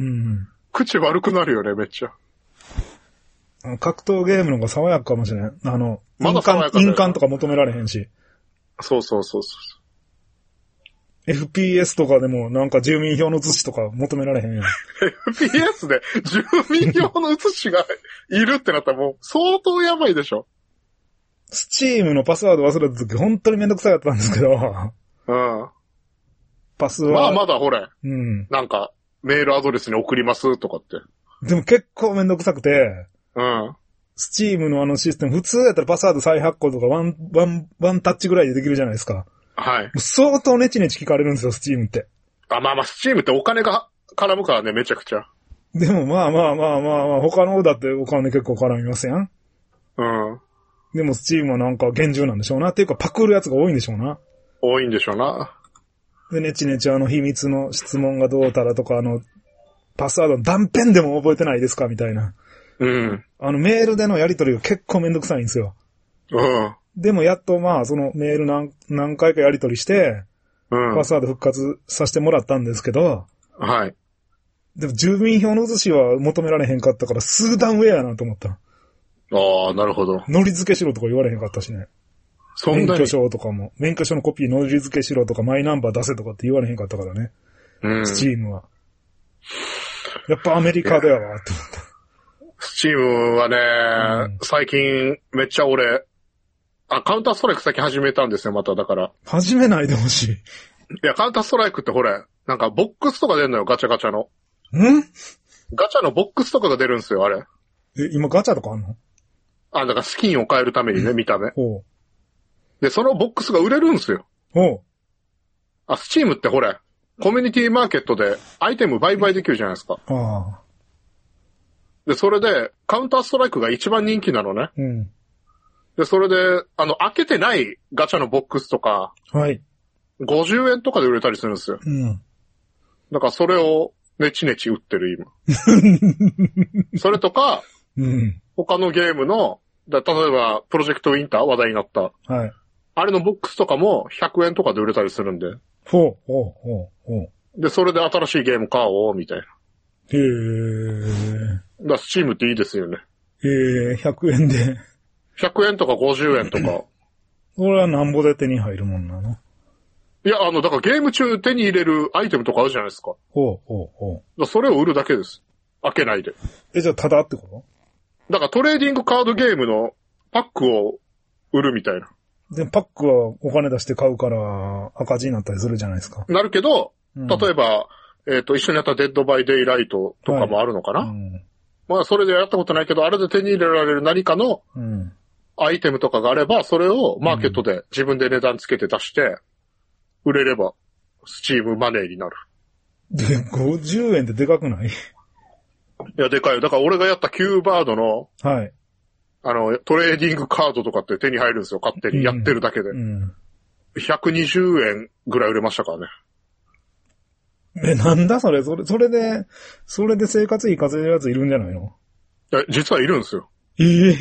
口悪くなるよね、めっちゃ。 格闘ゲームの方が爽やかかもしれん。あの、まだ印鑑、印鑑とか求められへんし。 そうそうそうそう。 エフピーエス とかでもなんか住民票の写しとか求められへんやん。 エフピーエス で住民票の写しがいるってなったらもう相当やばいでしょ。 スチームのパスワード忘れた時本当にめんどくさかったんですけど。 うん。 パスワード。 まあまだほれ。 うん。 なんかメールアドレスに送りますとかって。 でも結構めんどくさくて。 うん。 スチームのあのシステム、普通やったらパスワード再発行とかワン、ワン、ワンタッチぐらいでできるじゃないですか。 はい。 相当ネチネチ聞かれるんですよ、スチームって。 あ、まあまあ、スチームってお金が絡むからね、めちゃくちゃ。 でもまあまあまあまあまあ、他のだってお金結構絡みますやん。 うん。 でもスチームはなんか厳重なんでしょうな。っていうかパクるやつが多いんでしょうな。 多いんでしょうな。 で、ネチネチあの秘密の質問がどうたらとか、あの、パスワードの断片でも覚えてないですかみたいな。 うん。 あのメールでのやり取りが結構めんどくさいんですよ。 うん。 でもやっとまあそのメール何、何回かやり取りして、うん、パスワード復活させてもらったんですけど、 はい。 でも住民票の写しは求められへんかったから数段上やなと思った。 ああ、なるほど。 乗り付けしろとか言われへんかったしね。そんなに免許証とかも、免許証のコピー乗り付けしろとかマイナンバー出せとかって言われへんかったからね。うん。スチームは。やっぱアメリカだよなって思った。 スチームはね、うん、最近めっちゃ俺、あ、カウンターストライク先始めたんですよ、まただから。 始めないでほしい。 いや、カウンターストライクってほれ、なんかボックスとか出るのよ、ガチャガチャの。 んガチャのボックスとかが出るんですよ、あれ。 え、今ガチャとかあんの？ あ、だからスキンを変えるためにね、見た目。 ほう。 で、そのボックスが売れるんですよ。 ほう。 あ、スチームってほれ、コミュニティマーケットでアイテム売買できるじゃないですか。 ああ。 で、それで、カウンターストライクが一番人気なのね。 うん。 で、それで、あの、開けてないガチャのボックスとか、 はい。 ごじゅうえんとかで売れたりするんですよ。 うん。 だからそれをネチネチ売ってる今。それとか、 うん。 他のゲームの、だ例えば、プロジェクトウィンター話題になった。 はい。 あれのボックスとかもひゃくえんとかで売れたりするんで。 ほう、ほう、ほう、ほう。 で、それで新しいゲーム買おう、みたいな。 へー。 だからスチームっていいですよね。 へー、ひゃくえんで。 ひゃくえんとかごじゅうえんとか。 これはなんぼで手に入るもんなの？ いや、あの、だからゲーム中手に入れるアイテムとかあるじゃないですか。 ほう、ほう、ほう。それを売るだけです。開けないで。 え、じゃあただってこと？ だからトレーディングカードゲームのパックを売るみたいな。 で、パックはお金出して買うから赤字になったりするじゃないですか。 なるけど、うん、例えば、えっと、一緒にやったデッドバイデイライトとかもあるのかな、はい、うん、まあ、それでやったことないけど、あれで手に入れられる何かのアイテムとかがあれば、それをマーケットで自分で値段つけて出して、売れれば、スチームマネーになる。 で、ごじゅうえんってでかくない？いや、でかいよ。だから俺がやったキューバードの、 はい。 あの、トレーディングカードとかって手に入るんですよ、勝手に。やってるだけで。うんうん、ひゃくにじゅうえんぐらい売れましたからね。 え、なんだそれ、それ、それで、それで生活費稼いでるやついるんじゃないの？ え、実はいるんですよ。 ええー。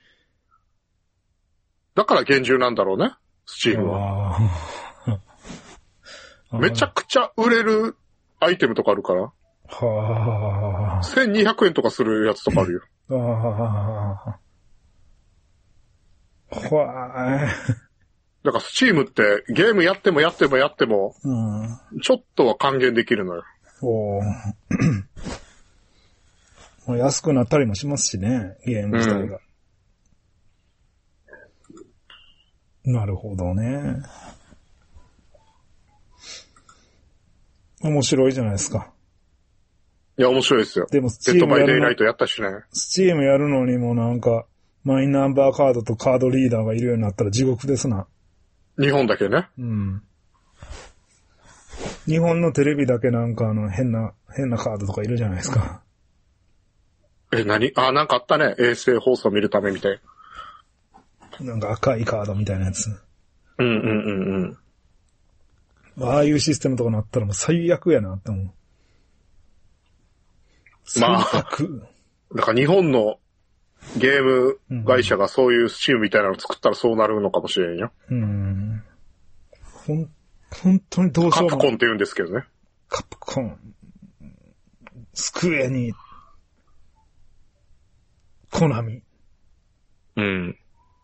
だから厳重なんだろうね、スチームは。めちゃくちゃ売れるアイテムとかあるから。 はあ。 せんにひゃくえんとかするやつとかあるよ。 ああ。ほわー。 だからスチームってゲームやってもやってもやっても、うん、ちょっとは還元できるのよ。 おー。安くなったりもしますしね、ゲーム自体が。うん、なるほどね。面白いじゃないですか。 いや、面白いですよ。 でもスチームやるの。 デッドバイデイライトやったしね。 スチームやるのにもなんか、 マイナンバーカードとカードリーダーがいるようになったら地獄ですな。 日本だけね。 うん。日本のテレビだけなんかあの変な、変なカードとかいるじゃないですか。 え、何あ、なんかあったね。衛星放送見るためみたいな。なんか赤いカードみたいなやつ。 うんうんうんうん。ああいうシステムとかなったらもう最悪やなって思う。 まあ、 最悪。 だから日本のゲーム会社がそういうチームみたいなのを作ったらそうなるのかもしれんよ。 うん。ほん、本当にどうしようもカプコンって言うんですけどね。 カプコン。スクエニ。コナミ。 うん。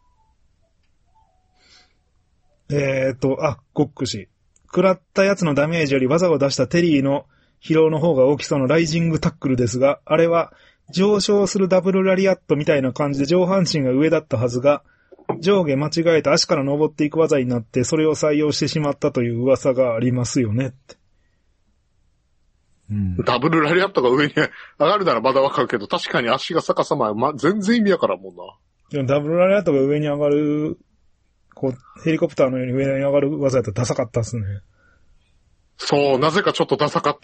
えーと、あ、ゴック氏。食らったやつのダメージより技を出したテリーの疲労の方が大きそうなライジングタックルですが、あれは上昇するダブルラリアットみたいな感じで上半身が上だったはずが、上下間違えて足から登っていく技になって、それを採用してしまったという噂がありますよねって。うん、 ダブルラリアットが上に上がるならまだわかるけど、確かに足が逆さまや、ま、全然意味やからんもんな。 でもダブルラリアットが上に上がる、こう、ヘリコプターのように上に上がる技やったらダサかったっすね。 そう、なぜかちょっとダサかった。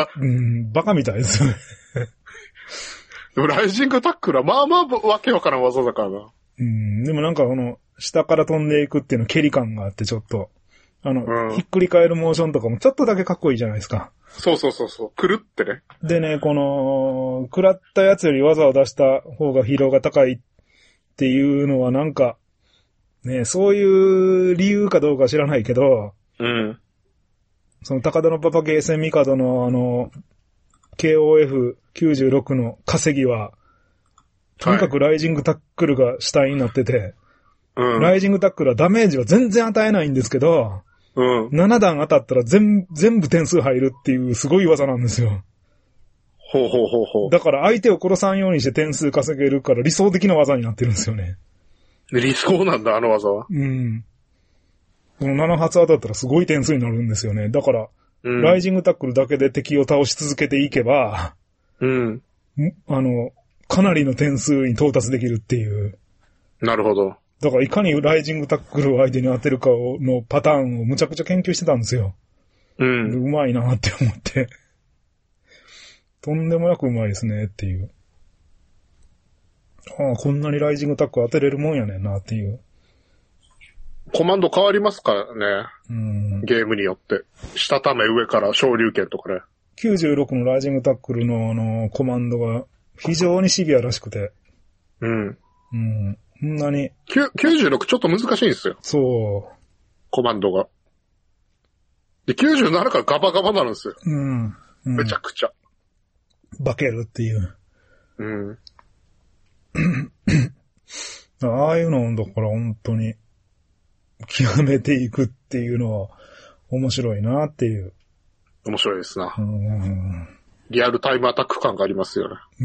うん、バカみたいですよね。 でもライジングタックルはまあまあわけわからん技だからな。 うん、でもなんかこの、下から飛んでいくっていうの蹴り感があってちょっと、あの、うん、ひっくり返るモーションとかもちょっとだけかっこいいじゃないですか。 そうそうそうそう。くるってね。 でね、この、食らったやつより技を出した方が疲労が高いっていうのはなんか、ね、そういう理由かどうか知らないけど、 うん。 その高田のパパゲーセンミカドのあの、ケーオーエフきゅうじゅうろく の稼ぎは、とにかくライジングタックルが主体になってて、はい、うん、ライジングタックルはダメージは全然与えないんですけど、うん、なな段当たったら全、全部点数入るっていうすごい技なんですよ。 ほうほうほうほう。 だから相手を殺さんようにして点数稼げるから理想的な技になってるんですよね。 理想なんだ、あの技は。 うん。このなな発当たったらすごい点数になるんですよね。だから、うん、ライジングタックルだけで敵を倒し続けていけば、 うん。 あの、かなりの点数に到達できるっていう。 なるほど。 だからいかにライジングタックルを相手に当てるかのパターンをむちゃくちゃ研究してたんですよ。うん。うまいなって思って。とんでもなくうまいですねっていう。ああ、こんなにライジングタックル当てれるもんやねんなっていう。 コマンド変わりますからね。うん。ゲームによって。下ため上から昇竜拳とかね。 きゅうじゅうろくのライジングタックルのあの、コマンドが非常にシビアらしくて。 うん。 うん。そんなに。 きゅうじゅうろくちょっと難しいんですよ。 そう。 コマンドが。で、きゅうじゅうななからガバガバなるんですよ。 うん。うん、 めちゃくちゃ。 化けるっていう。 うん。 ああいうのだから本当に、極めていくっていうのは面白いなっていう。 面白いですな。 うん。 リアルタイムアタック感がありますよね。 うん。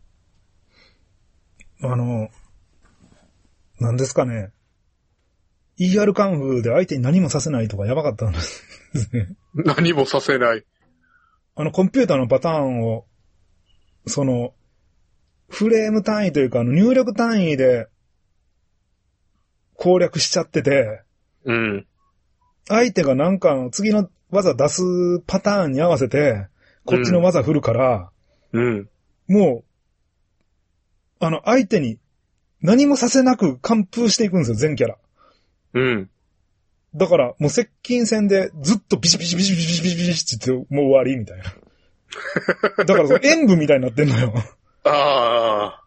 あの、何ですかね。イーアール カンフーで相手に何もさせないとかやばかったんですね。 何もさせない。 あのコンピューターのパターンを、その、フレーム単位というか、あの入力単位で攻略しちゃってて、 うん。 相手がなんかの次の技出すパターンに合わせて、こっちの技振るから、 うん。 もう、あの、相手に何もさせなく完封していくんですよ、全キャラ。 うん。 だから、もう接近戦でずっとビシビシビシビシビシビシって言ってもう終わりみたいな。だからその演舞みたいになってんのよ。 あ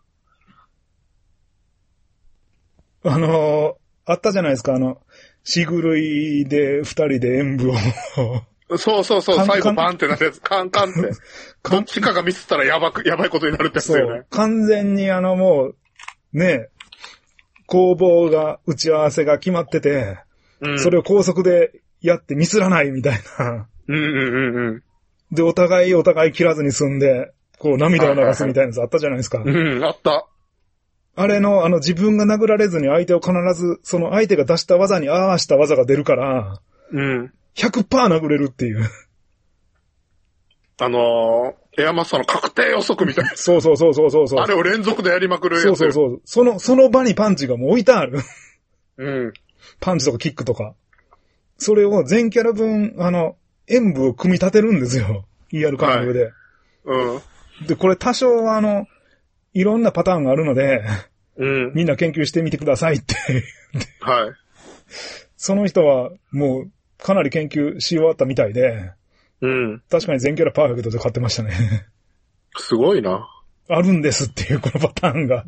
あ。あのー、あったじゃないですか、あの、しぐるいで二人で演舞を。そうそうそう、最後バンってなるやつ、カンカンって。どっちかがミスったらやばく、やばいことになるってやつだよね。 完全にあのもう、ね、攻防が、打ち合わせが決まってて、うん、それを高速でやってミスらないみたいな。 うんうんうんうん。 で、お互いお互い切らずに済んで、こう涙を流すみたいなやつあったじゃないですか。 うん、あった。 あれの、あの自分が殴られずに相手を必ず、その相手が出した技に合わした技が出るから、 うん。 ひゃくパーセント 殴れるっていう。 あのー、 エアマスターの確定予測みたいな。 そうそうそうそうそうそう。 あれを連続でやりまくるやつ。 そうそうそう。その、その場にパンチがもう置いてある。 うん。 パンチとかキックとか。それを全キャラ分、あの、演武を組み立てるんですよ。イーアール カンフーで、はい。うん。で、これ多少あの、いろんなパターンがあるので、うん。みんな研究してみてくださいって。はい。その人はもうかなり研究し終わったみたいで、うん。確かに全キャラパーフェクトで買ってましたね。 すごいな。 あるんですっていうこのパターンがあって。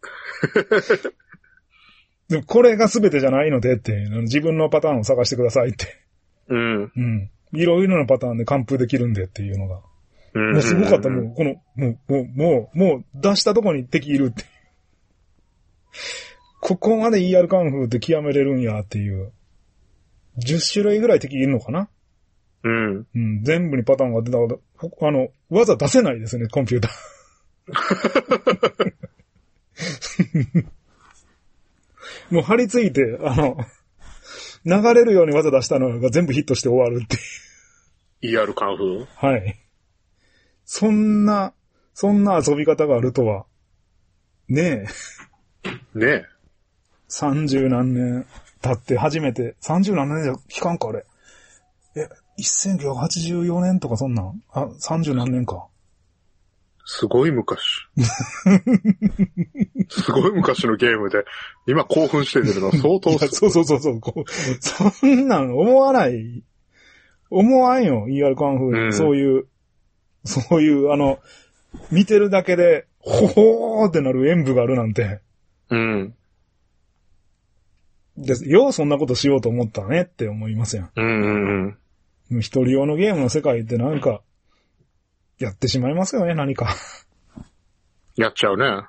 でもこれが全てじゃないのでって、自分のパターンを探してくださいって。うん。うん。いろいろなパターンで完封できるんでっていうのが。うん。もうすごかった。もう、この、もう、もう、もう、もう出したとこに敵いるって。ここまで イーアール カンフーって極めれるんやっていう。じゅっ種類ぐらい敵いるのかな。うん。うん。全部にパターンが出たから、あの、技出せないですね、コンピューター。もう張り付いて、あの、流れるように技出したのが全部ヒットして終わるっていう。イーアール カンフー？ はい。そんな、そんな遊び方があるとは。ねえ。ねえ。 三十何年経って初めて、三十何年じゃ聞かんかあれ。え、せんきゅうひゃくはちじゅうよねんとかそんなん？あ、三十何年か。 すごい昔。すごい昔のゲームで、今興奮してるの相当そうそうそうそう。こうそんなん思わない。思わんよ、イーアール カンフー、うん。そういう、そういう、あの、見てるだけで、ほほーってなる演舞があるなんて。うん。で、ようそんなことしようと思ったねって思いますよ。うんうんうん。一人用のゲームの世界ってなんか、やってしまいますよね、何か。 やっちゃうね。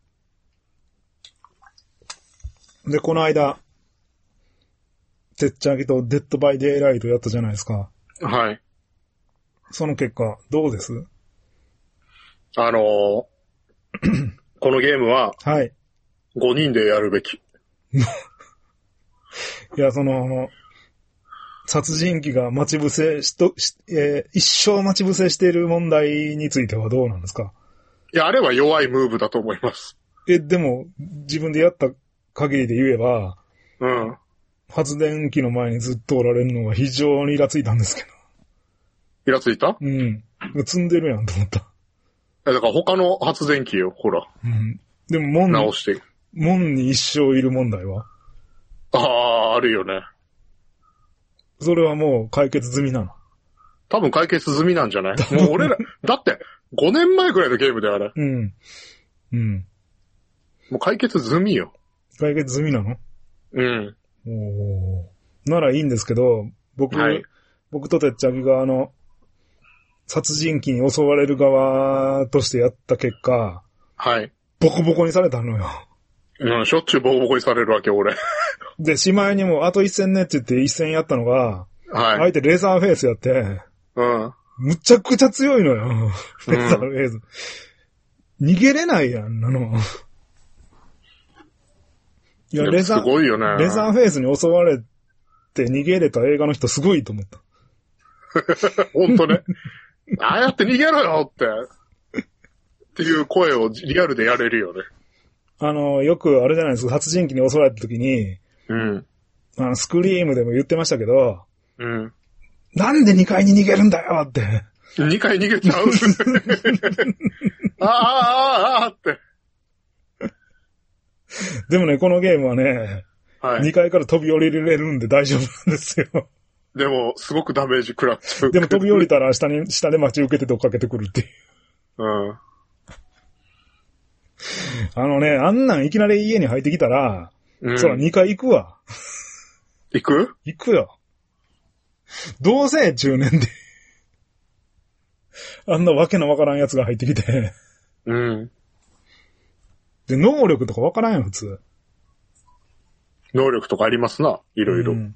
で、この間、てっちゃぎとデッドバイデイライトやったじゃないですか。はい。その結果、どうです？ あのー、このゲームは、はい。ごにんでやるべき。いや、その、殺人鬼が待ち伏せしと、しえー、一生待ち伏せしている問題についてはどうなんですか？ いや、あれは弱いムーブだと思います。 え、でも、自分でやった限りで言えば、うん。発電機の前にずっとおられるのが非常にイラついたんですけど。 イラついた？ うん。積んでるやんと思った。 え、だから他の発電機よ、ほら。 うん。でも、門に、直して。門に一生いる問題は？ ああ、あるよね。 それはもう解決済みなの？ 多分解決済みなんじゃない？もう俺ら、だってごねんまえくらいのゲームであれ。うん。うん。もう解決済みよ。 解決済みなの？うん。おー。ならいいんですけど、僕、はい、僕とてっちゃぎがあの、殺人鬼に襲われる側としてやった結果、はい。ボコボコにされたのよ。 うん、しょっちゅうボコボコにされるわけ、俺。 で、しまいにもあと一戦ねって言って一戦やったのが、はい。相手レーザーフェイスやって、うん。むちゃくちゃ強いのよ。レーザーフェイス。うん、逃げれないやん、あの。いや、レーザー、すごいよね。レーザーフェイスに襲われて逃げれた映画の人すごいと思った。 ほんとね。ああやって逃げろよって。っていう声をリアルでやれるよね。 あの、よくあれじゃないですか、殺人鬼に襲われた時に、うん。あの、スクリームでも言ってましたけど、うん。なんでにかいに逃げるんだよって。 にかい逃げちゃうああ、ああ、ああって。 でもね、このゲームはね、はい。にかいから飛び降りれるんで大丈夫なんですよ。 でも、すごくダメージ食らっちゃう。 でも飛び降りたら下に、下で待ち受けて追っかけてくるっていう。うん。あのね、あんなんいきなり家に入ってきたら、うん、そらにかい行くわ。 行く？ 行くよ。どうせ中年で。あんなわけのわからんやつが入ってきて。うん。で、能力とかわからんよ、普通。 能力とかありますな、いろいろ。うん、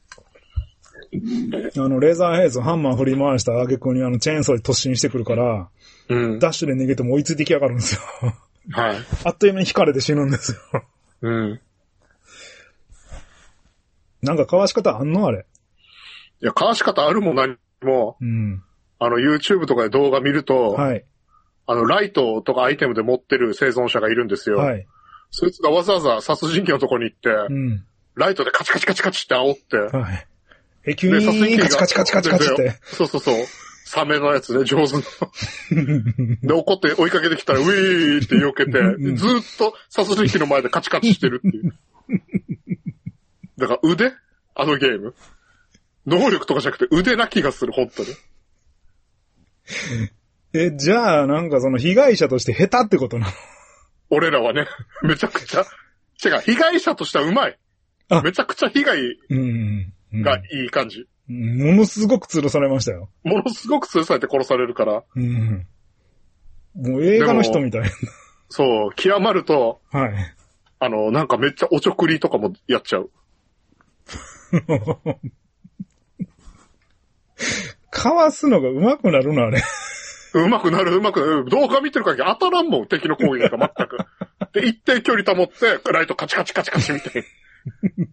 あの、レーザーヘイズ、ハンマー振り回した挙句にあの、チェーンソーで突進してくるから、うん、ダッシュで逃げても追いついてきやがるんですよ。はい。あっという間に引かれて死ぬんですよ。うん。なんかかわし方あんのあれ。 いや、かわし方あるもん何も。うん。 あの YouTube とかで動画見ると、 はい。 あのライトとかアイテムで持ってる生存者がいるんですよ。 はい。 そいつがわざわざ殺人鬼のとこに行って、うん、ライトでカチカチカチカチって煽って、はい。 え、急にカチカチカチカチカチって。 そうそうそう。サメのやつね、上手の。で、怒って追いかけてきたら、ウィーって避けて、ずーっと殺人鬼の前でカチカチしてるっていう。だから腕あのゲーム。能力とかじゃなくて腕な気がする、本当に。 え、じゃあ、なんかその被害者として下手ってことなの？ 俺らはね、めちゃくちゃ、違う、被害者としてはうまい。めちゃくちゃ被害がいい感じ。 ものすごく吊るされましたよ。 ものすごく吊るされて殺されるから。うん、 もう映画の人みたいな。 そう、極まると、はい。あの、なんかめっちゃおちょくりとかもやっちゃう。 かわすのが上手くなるのあれ。 上手くなる上手くなる。動画見てる限り当たらんもん、敵の攻撃が全く。で、一定距離保って、ライトカチカチカチカチみたいに。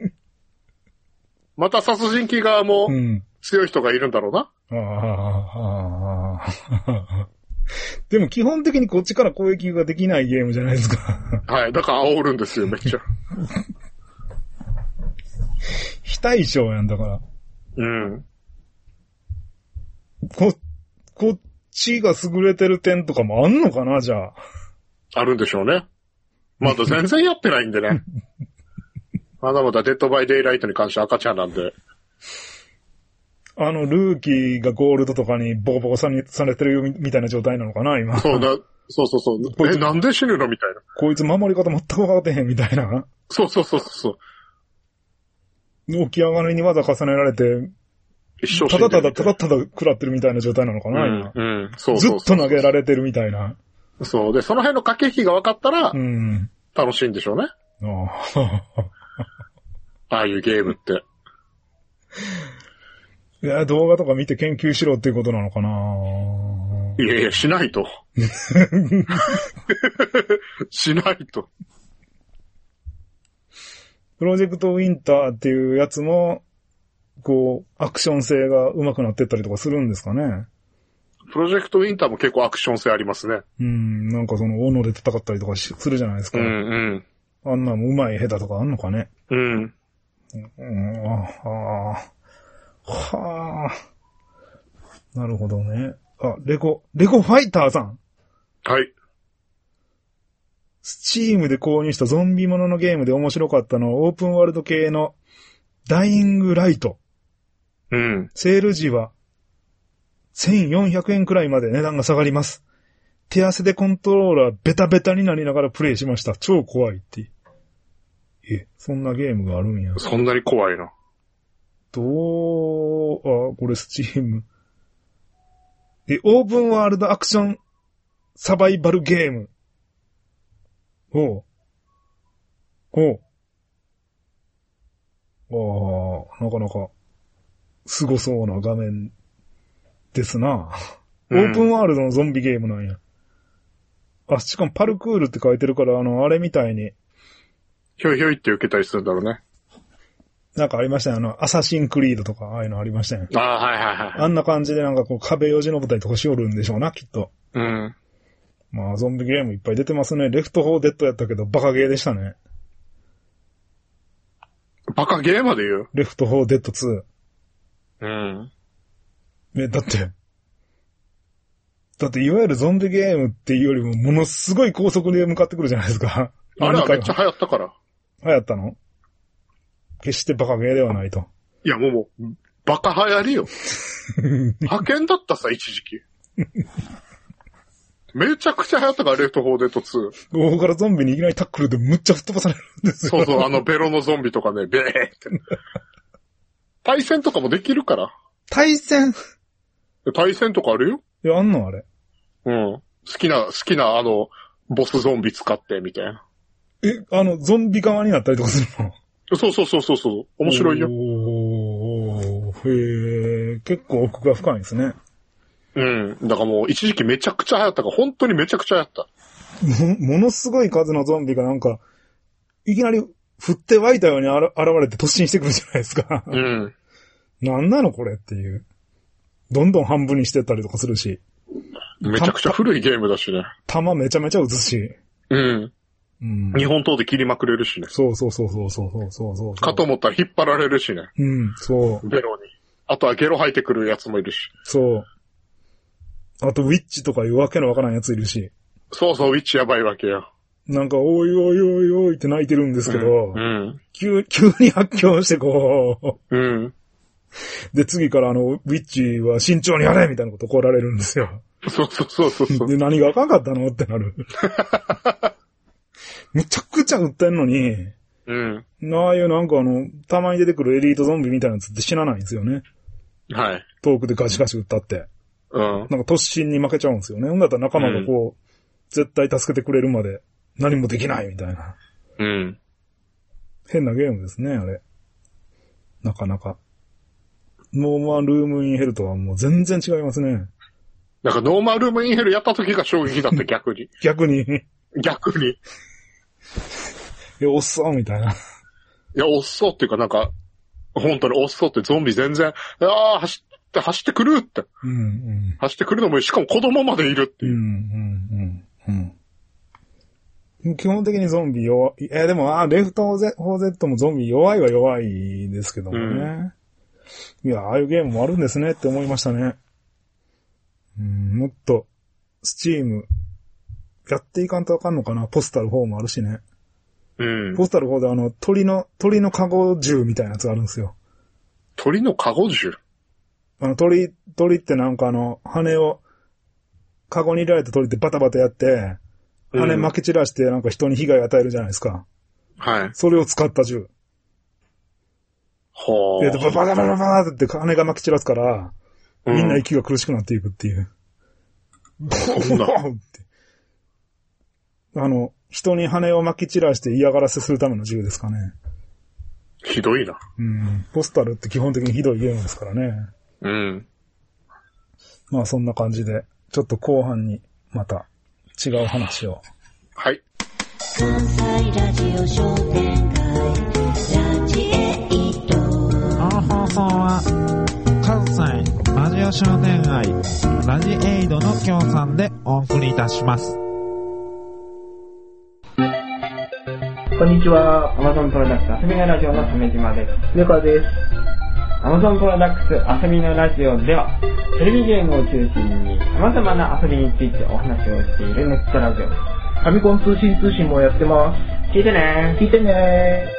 また殺人鬼側も強い人がいるんだろうな。うん、ああでも基本的にこっちから攻撃ができないゲームじゃないですか。 はい。だから煽るんですよ、めっちゃ。 非対称やんだから。うん。こ、こっちが優れてる点とかもあんのかな、じゃあ。 あるんでしょうね。まだ全然やってないんでね。まだまだデッドバイデイライトに関して赤ちゃんなんで。 あの、ルーキーがゴールドとかにボコボコされてるみたいな状態なのかな、今。 そうだ、そうそうそう。え、なんで死ぬのみたいな。 こいつ守り方全く分かってへんみたいな。 そうそうそうそう。 起き上がりに技重ねられて、一生ただただただただ食らってるみたいな状態なのかな、今。うん、うん、そうそうそう。ずっと投げられてるみたいな。 そう。で、その辺の駆け引きが分かったら、うん、楽しいんでしょうね。ああ。ああいうゲームって。 いや、動画とか見て研究しろっていうことなのかないやいや、しないと。しないと。 プロジェクトウィンターっていうやつも、こう、アクション性が上手くなってったりとかするんですかね。 プロジェクトウィンターも結構アクション性ありますね。 うん、なんかその、斧で戦ったりとかするじゃないですか。うんうん。あんなも上手い下手とかあんのかね。うん。うん、ああ。はあ。なるほどね。あ、レゴ、レゴファイターさん。はい。スチームで購入したゾンビもののゲームで面白かったのはオープンワールド系のダイイングライト。うん。セール時はせんよんひゃくえんくらいまで値段が下がります。手汗でコントローラーベタベタになりながらプレイしました。超怖いって。え、そんなゲームがあるんや。 そんなに怖いな。 どう、あ、これスチーム。え、オープンワールドアクションサバイバルゲーム。おう。おう。ああ、なかなか、すごそうな画面ですな。オープンワールドのゾンビゲームなんや。あ、しかもパルクールって書いてるから、あの、あれみたいに。 ひょいひょいって受けたりするんだろうね。 なんかありましたね。あの、アサシンクリードとか、ああいうのありましたね。 ああ、はいはいはい。 あんな感じでなんかこう壁よじ登ったりとかしおるんでしょうな、きっと。うん。まあ、ゾンビゲームいっぱい出てますね。レフトフォーデッドやったけど、バカゲーでしたね。 バカゲーまで言う？ レフトフォーデッドツー。うん。ね、だって、だっていわゆるゾンビゲームっていうよりも、ものすごい高速で向かってくるじゃないですか。 あれはめっちゃ流行ったから。 流行ったの？決してバカゲーではないと。 いや、もうもう、バカ流行りよ。派遣だったさ、一時期。めちゃくちゃ流行ったから、レフトフォーデッドツー。 ここからゾンビにいきなりタックルでむっちゃ吹っ飛ばされるんですよ。 そうそう、あのベロのゾンビとかね、ベーって。対戦とかもできるから。 対戦？ 対戦とかあるよ。 いや、あんのあれ。 うん。好きな、好きなあの、ボスゾンビ使って、みたいな。 え、あの、ゾンビ側になったりとかするの？ そうそうそうそうそう。面白いよ。 おー、へー、結構奥が深いんですね。 うん。だからもう一時期めちゃくちゃ流行ったから、本当にめちゃくちゃ流行った。 も、ものすごい数のゾンビがなんか、いきなり降って湧いたようにあら現れて突進してくるじゃないですか。うん。なんなのこれっていう。 どんどん半分にしてったりとかするし。 めちゃくちゃ古いゲームだしね。 弾めちゃめちゃ撃つし。 うん。うん。日本刀で切りまくれるしね。 そうそうそうそうそうそうそう。 かと思ったら引っ張られるしね。 うん、そう。 ゲロに。あとはゲロ吐いてくるやつもいるし。 そう。あとウィッチとかいうわけのわからんやついるし。 そうそう、ウィッチやばいわけよ。 なんか、おいおいおいおいって泣いてるんですけど、 うんうん、 急、急に発狂してこう。うん。 で、次からあの、ウィッチは慎重にやれみたいなこと怒られるんですよ。 そうそうそうそうそう。 で、何があかんかったのってなる。むちゃくちゃ撃ってんのに、 うん。 ああいうなんかあの、たまに出てくるエリートゾンビみたいなやつって死なないんですよね。 はい。 遠くでガシガシ撃ったって。 うん。 なんか突進に負けちゃうんですよね。ほんだったら仲間がこう、うん、絶対助けてくれるまで何もできないみたいな。 うん。 変なゲームですね、あれ。なかなか。ノーマルームインヘルとはもう全然違いますね。 なんかノーマルームインヘルやった時が衝撃だった逆に。 逆に。 逆に。 いや、おっそうみたいな。いや、おっそうっていうかなんか、本当におっそうってゾンビ全然、ああ、走って、走ってくるって。 うんうん。 走ってくるのも、しかも子供までいるっていう。 うんうんうんうん。基本的にゾンビ弱い。えー、でも、あレフトフォーゼットもゾンビ弱いは弱いですけどもね。うん、いや、ああいうゲームもあるんですねって思いましたね。うん、もっと、スチーム、やっていかんとあかんのかな。ポスタルフォーもあるしね。 うん。 ポスタルフォーであの、鳥の、鳥のカゴ銃みたいなやつがあるんですよ。 鳥のカゴ銃？ あの、鳥、鳥ってなんかあの、羽を、カゴに入れられた鳥ってバタバタやって、羽巻き散らしてなんか人に被害を与えるじゃないですか。 はい。 それを使った銃。 ほー。 で、バタバタバタバタって羽が巻き散らすから、みんな息が苦しくなっていくっていう。ボーンって。あの、人に羽を巻き散らして嫌がらせするための銃ですかね。 ひどいな。 うん。ポスタルって基本的にひどいゲームですからね。 うん。 まあそんな感じで、ちょっと後半にまた違う話を。 はい。 関西ラジオ商店街ラジエイト。 この放送は関西ラジオ商店街ラジエイドの協賛でお送りいたします。 こんにちは。Amazon プロダクツ遊びのラジオの鮫島です。 ルカです。 Amazon プロダクツ遊びのラジオでは、テレビゲームを中心に様々な遊びについてお話をしているネットラジオです。 ファミコン通信通信もやってます。 聞いてね聞いてね